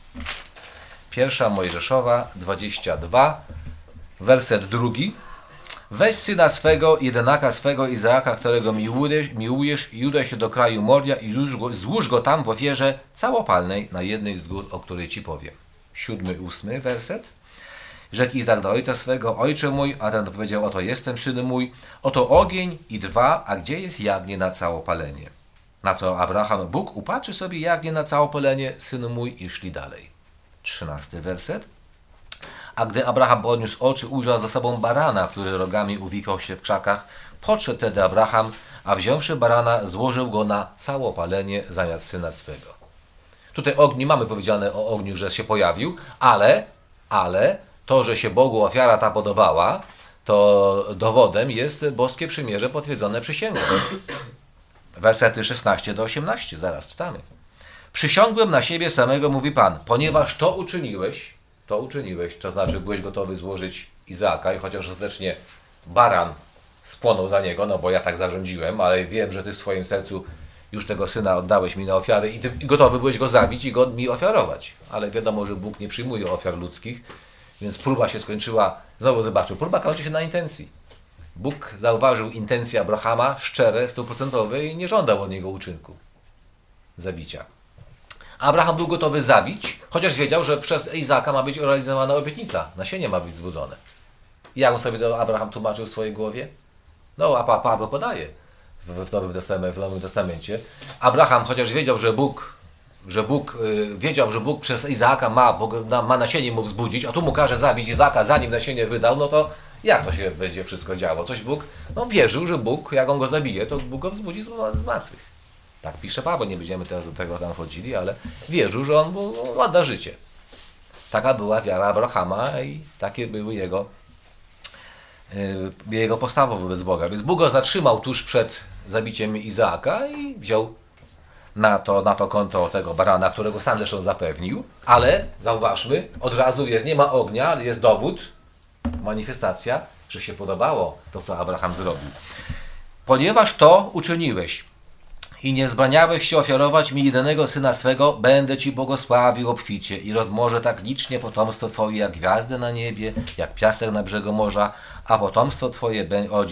A: 1 Mojżeszowa 22, werset 2. Weź syna swego, jedynaka swego Izaaka, którego miłujesz i udaj się do kraju Moria i złóż go tam w ofierze całopalnej na jednej z gór, o której ci powiem. 7, 8 werset. Rzekł Izaak do ojca swego, ojcze mój, a ten odpowiedział, oto jestem, synu mój, oto ogień i 2, a gdzie jest jagnię na całopalenie? Na co Abraham, Bóg upatrzy sobie jagnię na całopalenie, synu mój, i szli dalej. 13 werset. A gdy Abraham podniósł oczy, ujrzał za sobą barana, który rogami uwikał się w krzakach. Podszedł tedy Abraham, a wziąwszy barana, złożył go na całopalenie zamiast syna swego. Tutaj nie mamy powiedziane o ogniu, że się pojawił, ale to, że się Bogu ofiara ta podobała, to dowodem jest boskie przymierze potwierdzone przysięgą. Wersety 16 do 18, zaraz czytamy. Przysiągłem na siebie samego, mówi Pan, ponieważ to uczyniłeś, to znaczy byłeś gotowy złożyć Izaaka i chociaż ostatecznie baran spłonął za niego, no bo ja tak zarządziłem, ale wiem, że ty w swoim sercu już tego syna oddałeś mi na ofiary i gotowy byłeś go zabić i mi ofiarować. Ale wiadomo, że Bóg nie przyjmuje ofiar ludzkich, więc próba się skończyła, znowu zobaczył, próba kończy się na intencji. Bóg zauważył intencje Abrahama, szczere, 100% i nie żądał od niego uczynku zabicia. Abraham był gotowy zabić, chociaż wiedział, że przez Izaaka ma być realizowana obietnica. Nasienie ma być zbudzone. I jak on sobie to Abraham tłumaczył w swojej głowie? No, a Paweł podaje w Nowym Testamencie. Abraham, chociaż wiedział, że Bóg przez Izaaka ma nasienie mu wzbudzić, a tu mu każe zabić Izaaka, zanim nasienie wydał, no to jak to się będzie wszystko działo? Bóg wierzył, że Bóg, jak on go zabije, to Bóg go wzbudzi z martwych. Tak pisze Paweł, nie będziemy teraz do tego tam wchodzili, ale wierzył, że on odda życie. Taka była wiara Abrahama i takie były jego postawą wobec Boga. Więc Bóg go zatrzymał tuż przed zabiciem Izaaka i wziął na to konto tego barana, którego sam zresztą zapewnił, ale zauważmy, od razu nie ma ognia, ale jest dowód, manifestacja, że się podobało to, co Abraham zrobił. Ponieważ to uczyniłeś i nie zbraniałeś się ofiarować mi jedynego syna swego, będę ci błogosławił obficie i rozmnożę tak licznie potomstwo twoje jak gwiazdy na niebie, jak piasek na brzegu morza, a potomstwo twoje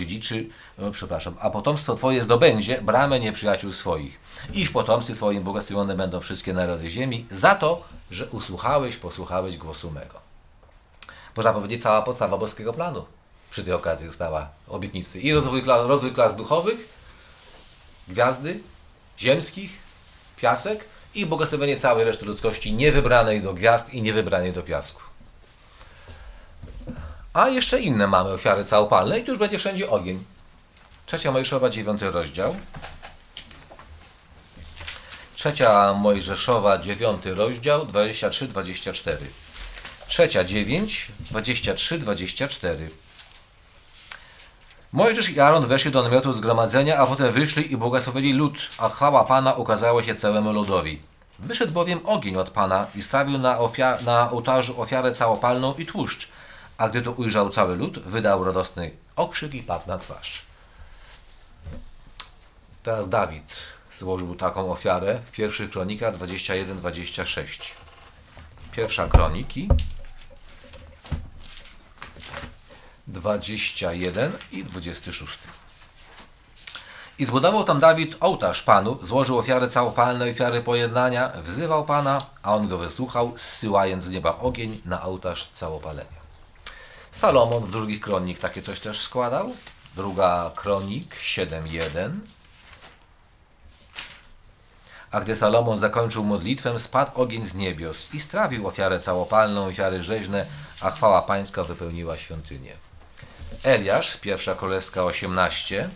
A: zdobędzie bramę nieprzyjaciół swoich. I w potomstwie twoim błogosławione będą wszystkie narody ziemi za to, że posłuchałeś głosu mego. Można powiedzieć, cała podstawa boskiego planu przy tej okazji została obietnicy. I rozwój klas duchowych, gwiazdy, ziemskich, piasek i błogosławienie całej reszty ludzkości niewybranej do gwiazd i niewybranej do piasku. A jeszcze inne mamy ofiary całopalne i tu już będzie wszędzie ogień. 3 Mojżeszowa, 9 rozdział. 3 Mojżeszowa, 9 rozdział, 23-24. 3, 9, 23-24. Mojżesz i Aaron weszli do namiotu zgromadzenia, a potem wyszli i błogosławili lud, a chwała Pana ukazała się całemu ludowi. Wyszedł bowiem ogień od Pana i sprawił na ołtarzu ofiarę całopalną i tłuszcz, a gdy to ujrzał cały lud, wydał radosny okrzyk i padł na twarz. Teraz Dawid złożył taką ofiarę w 1 Kronikach 21-26. 1 Kroniki 21 i 26. I zbudował tam Dawid ołtarz Panu, złożył ofiary całopalne i ofiary pojednania, wzywał Pana, a on go wysłuchał, zsyłając z nieba ogień na ołtarz całopalenia. Salomon w 2 Kronik takie coś też składał. 2 Kronik 7:1. A gdy Salomon zakończył modlitwę, spadł ogień z niebios i strawił ofiarę całopalną, ofiary rzeźne, a chwała Pańska wypełniła świątynię. Eliasz, 1 Królewska 18,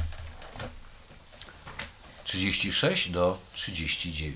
A: 36-39.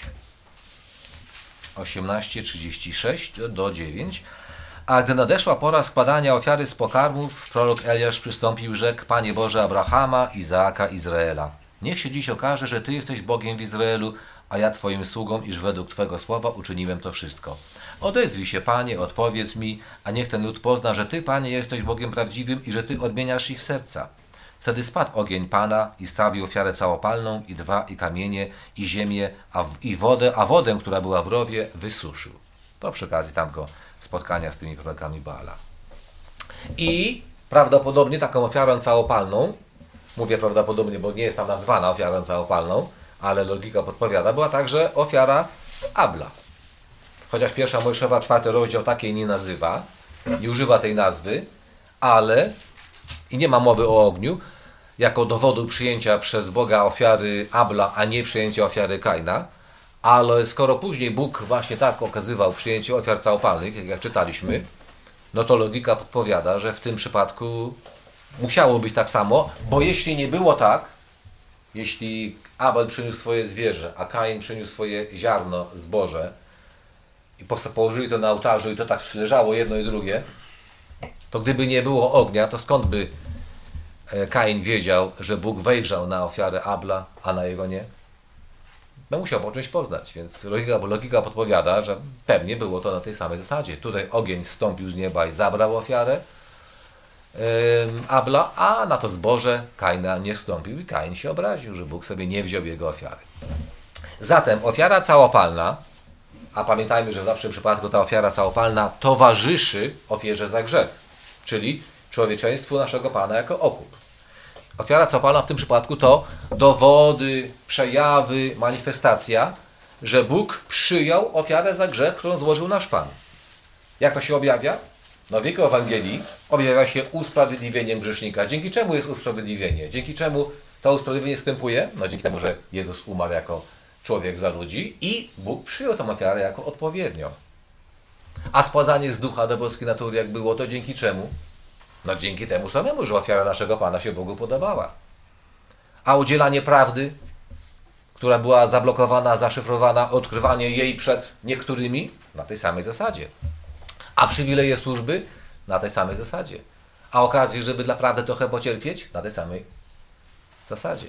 A: 18:36-9. A gdy nadeszła pora składania ofiary z pokarmów, prorok Eliasz przystąpił i rzekł: Panie Boże Abrahama, Izaaka, Izraela, niech się dziś okaże, że Ty jesteś Bogiem w Izraelu, a ja Twoim sługą, iż według Twego słowa uczyniłem to wszystko. Odezwij się, Panie, odpowiedz mi, a niech ten lud pozna, że Ty, Panie, jesteś Bogiem prawdziwym i że Ty odmieniasz ich serca. Wtedy spadł ogień Pana i strawił ofiarę całopalną, i kamienie, i ziemię, a wodę, która była w rowie, wysuszył. To przy okazji tamko spotkania z tymi prorokami Baala. I prawdopodobnie taką ofiarą całopalną, mówię prawdopodobnie, bo nie jest tam nazwana ofiarą całopalną, ale logika podpowiada, była także ofiara Abla. Chociaż 1 Mojżeszowa 4 rozdział takiej nie nazywa, nie używa tej nazwy, ale i nie ma mowy o ogniu, jako dowodu przyjęcia przez Boga ofiary Abla, a nie przyjęcia ofiary Kaina, ale skoro później Bóg właśnie tak okazywał przyjęcie ofiar całopalnych, jak czytaliśmy, no to logika podpowiada, że w tym przypadku musiało być tak samo, bo jeśli nie było tak, jeśli Abel przyniósł swoje zwierzę, a Kain przyniósł swoje ziarno, zboże i położyli to na ołtarzu i to tak leżało jedno i drugie, to gdyby nie było ognia, to skąd by Kain wiedział, że Bóg wejrzał na ofiarę Abla, a na jego nie? No musiał po czymś poznać, więc logika podpowiada, że pewnie było to na tej samej zasadzie. Tutaj ogień zstąpił z nieba i zabrał ofiarę Abla, a na to zboże Kaina nie wstąpił i Kain się obraził, że Bóg sobie nie wziął jego ofiary. Zatem ofiara całopalna, a pamiętajmy, że w naszym przypadku ta ofiara całopalna towarzyszy ofierze za grzech, czyli człowieczeństwu naszego Pana jako okup. Ofiara całopalna w tym przypadku to dowody, przejawy, manifestacja, że Bóg przyjął ofiarę za grzech, którą złożył nasz Pan. Jak to się objawia? No w wieku Ewangelii objawia się usprawiedliwieniem grzesznika. Dzięki czemu jest usprawiedliwienie? Dzięki czemu to usprawiedliwienie wstępuje? No dzięki temu, że Jezus umarł jako człowiek za ludzi i Bóg przyjął tę ofiarę jako odpowiednio. A spładzanie z ducha do boskiej natury jak było, to dzięki czemu? No dzięki temu samemu, że ofiara naszego Pana się Bogu podobała. A udzielanie prawdy, która była zablokowana, zaszyfrowana, odkrywanie jej przed niektórymi, na tej samej zasadzie. A przywileje służby, na tej samej zasadzie. A okazji, żeby dla prawdy trochę pocierpieć, na tej samej zasadzie.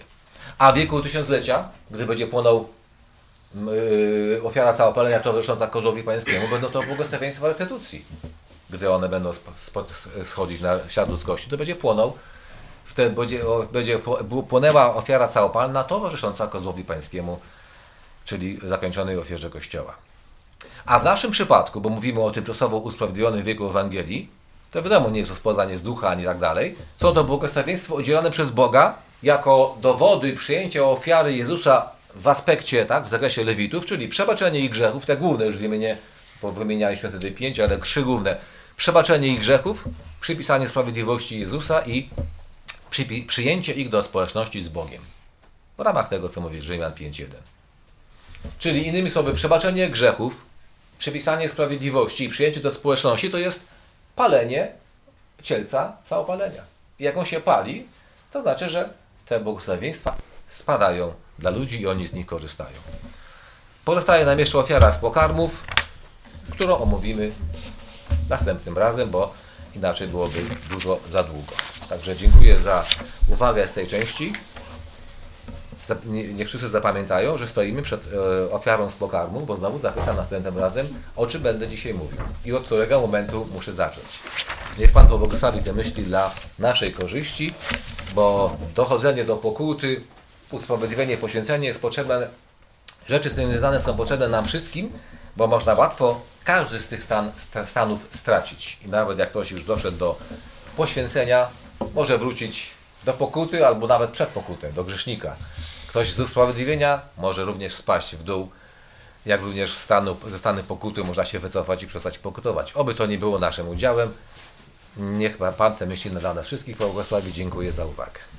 A: A w wieku tysiąclecia, gdy będzie płonął ofiara całopalenia towarzysząca Kozłowi Pańskiemu, będą to błogosławieństwa restytucji. Gdy one będą schodzić na świat ludzkości, to będzie płonął, wtedy będzie płonęła ofiara całopalna towarzysząca Kozłowi Pańskiemu, czyli zakończonej ofierze Kościoła. A w naszym przypadku, bo mówimy o tymczasowo usprawiedliwionym wieku Ewangelii, to wiadomo, nie jest to spodzanie z ducha ani tak dalej, są to błogosławieństwa udzielone przez Boga jako dowody przyjęcia ofiary Jezusa w aspekcie, tak, w zakresie Lewitów, czyli przebaczenie ich grzechów, te główne już wymienialiśmy wtedy 5, ale 3 główne. Przebaczenie ich grzechów, przypisanie sprawiedliwości Jezusa i przyjęcie ich do społeczności z Bogiem. W ramach tego, co mówi Rzymian 5:1. Czyli innymi słowy, przebaczenie grzechów, przypisanie sprawiedliwości i przyjęcie do społeczności to jest palenie cielca całopalenia. I jak on się pali, to znaczy, że te błogosławieństwa spadają dla ludzi i oni z nich korzystają. Pozostaje nam jeszcze ofiara z pokarmów, którą omówimy następnym razem, bo inaczej byłoby dużo za długo. Także dziękuję za uwagę z tej części. Niech wszyscy zapamiętają, że stoimy przed ofiarą z pokarmu, bo znowu zapytam następnym razem, o czym będę dzisiaj mówił i od którego momentu muszę zacząć. Niech Pan pobłogosławi te myśli dla naszej korzyści, bo dochodzenie do pokuty, usprawiedliwienie, poświęcenie jest potrzebne, rzeczy z tym związane są potrzebne nam wszystkim, bo można łatwo każdy z tych stanów stracić. I nawet jak ktoś już doszedł do poświęcenia, może wrócić do pokuty albo nawet przed pokutę, do grzesznika. Ktoś z usprawiedliwienia może również spaść w dół, jak również ze stanu pokuty można się wycofać i przestać pokutować. Oby to nie było naszym udziałem. Niech Pan te myśli dla nas wszystkich pobłogosławi. Dziękuję za uwagę.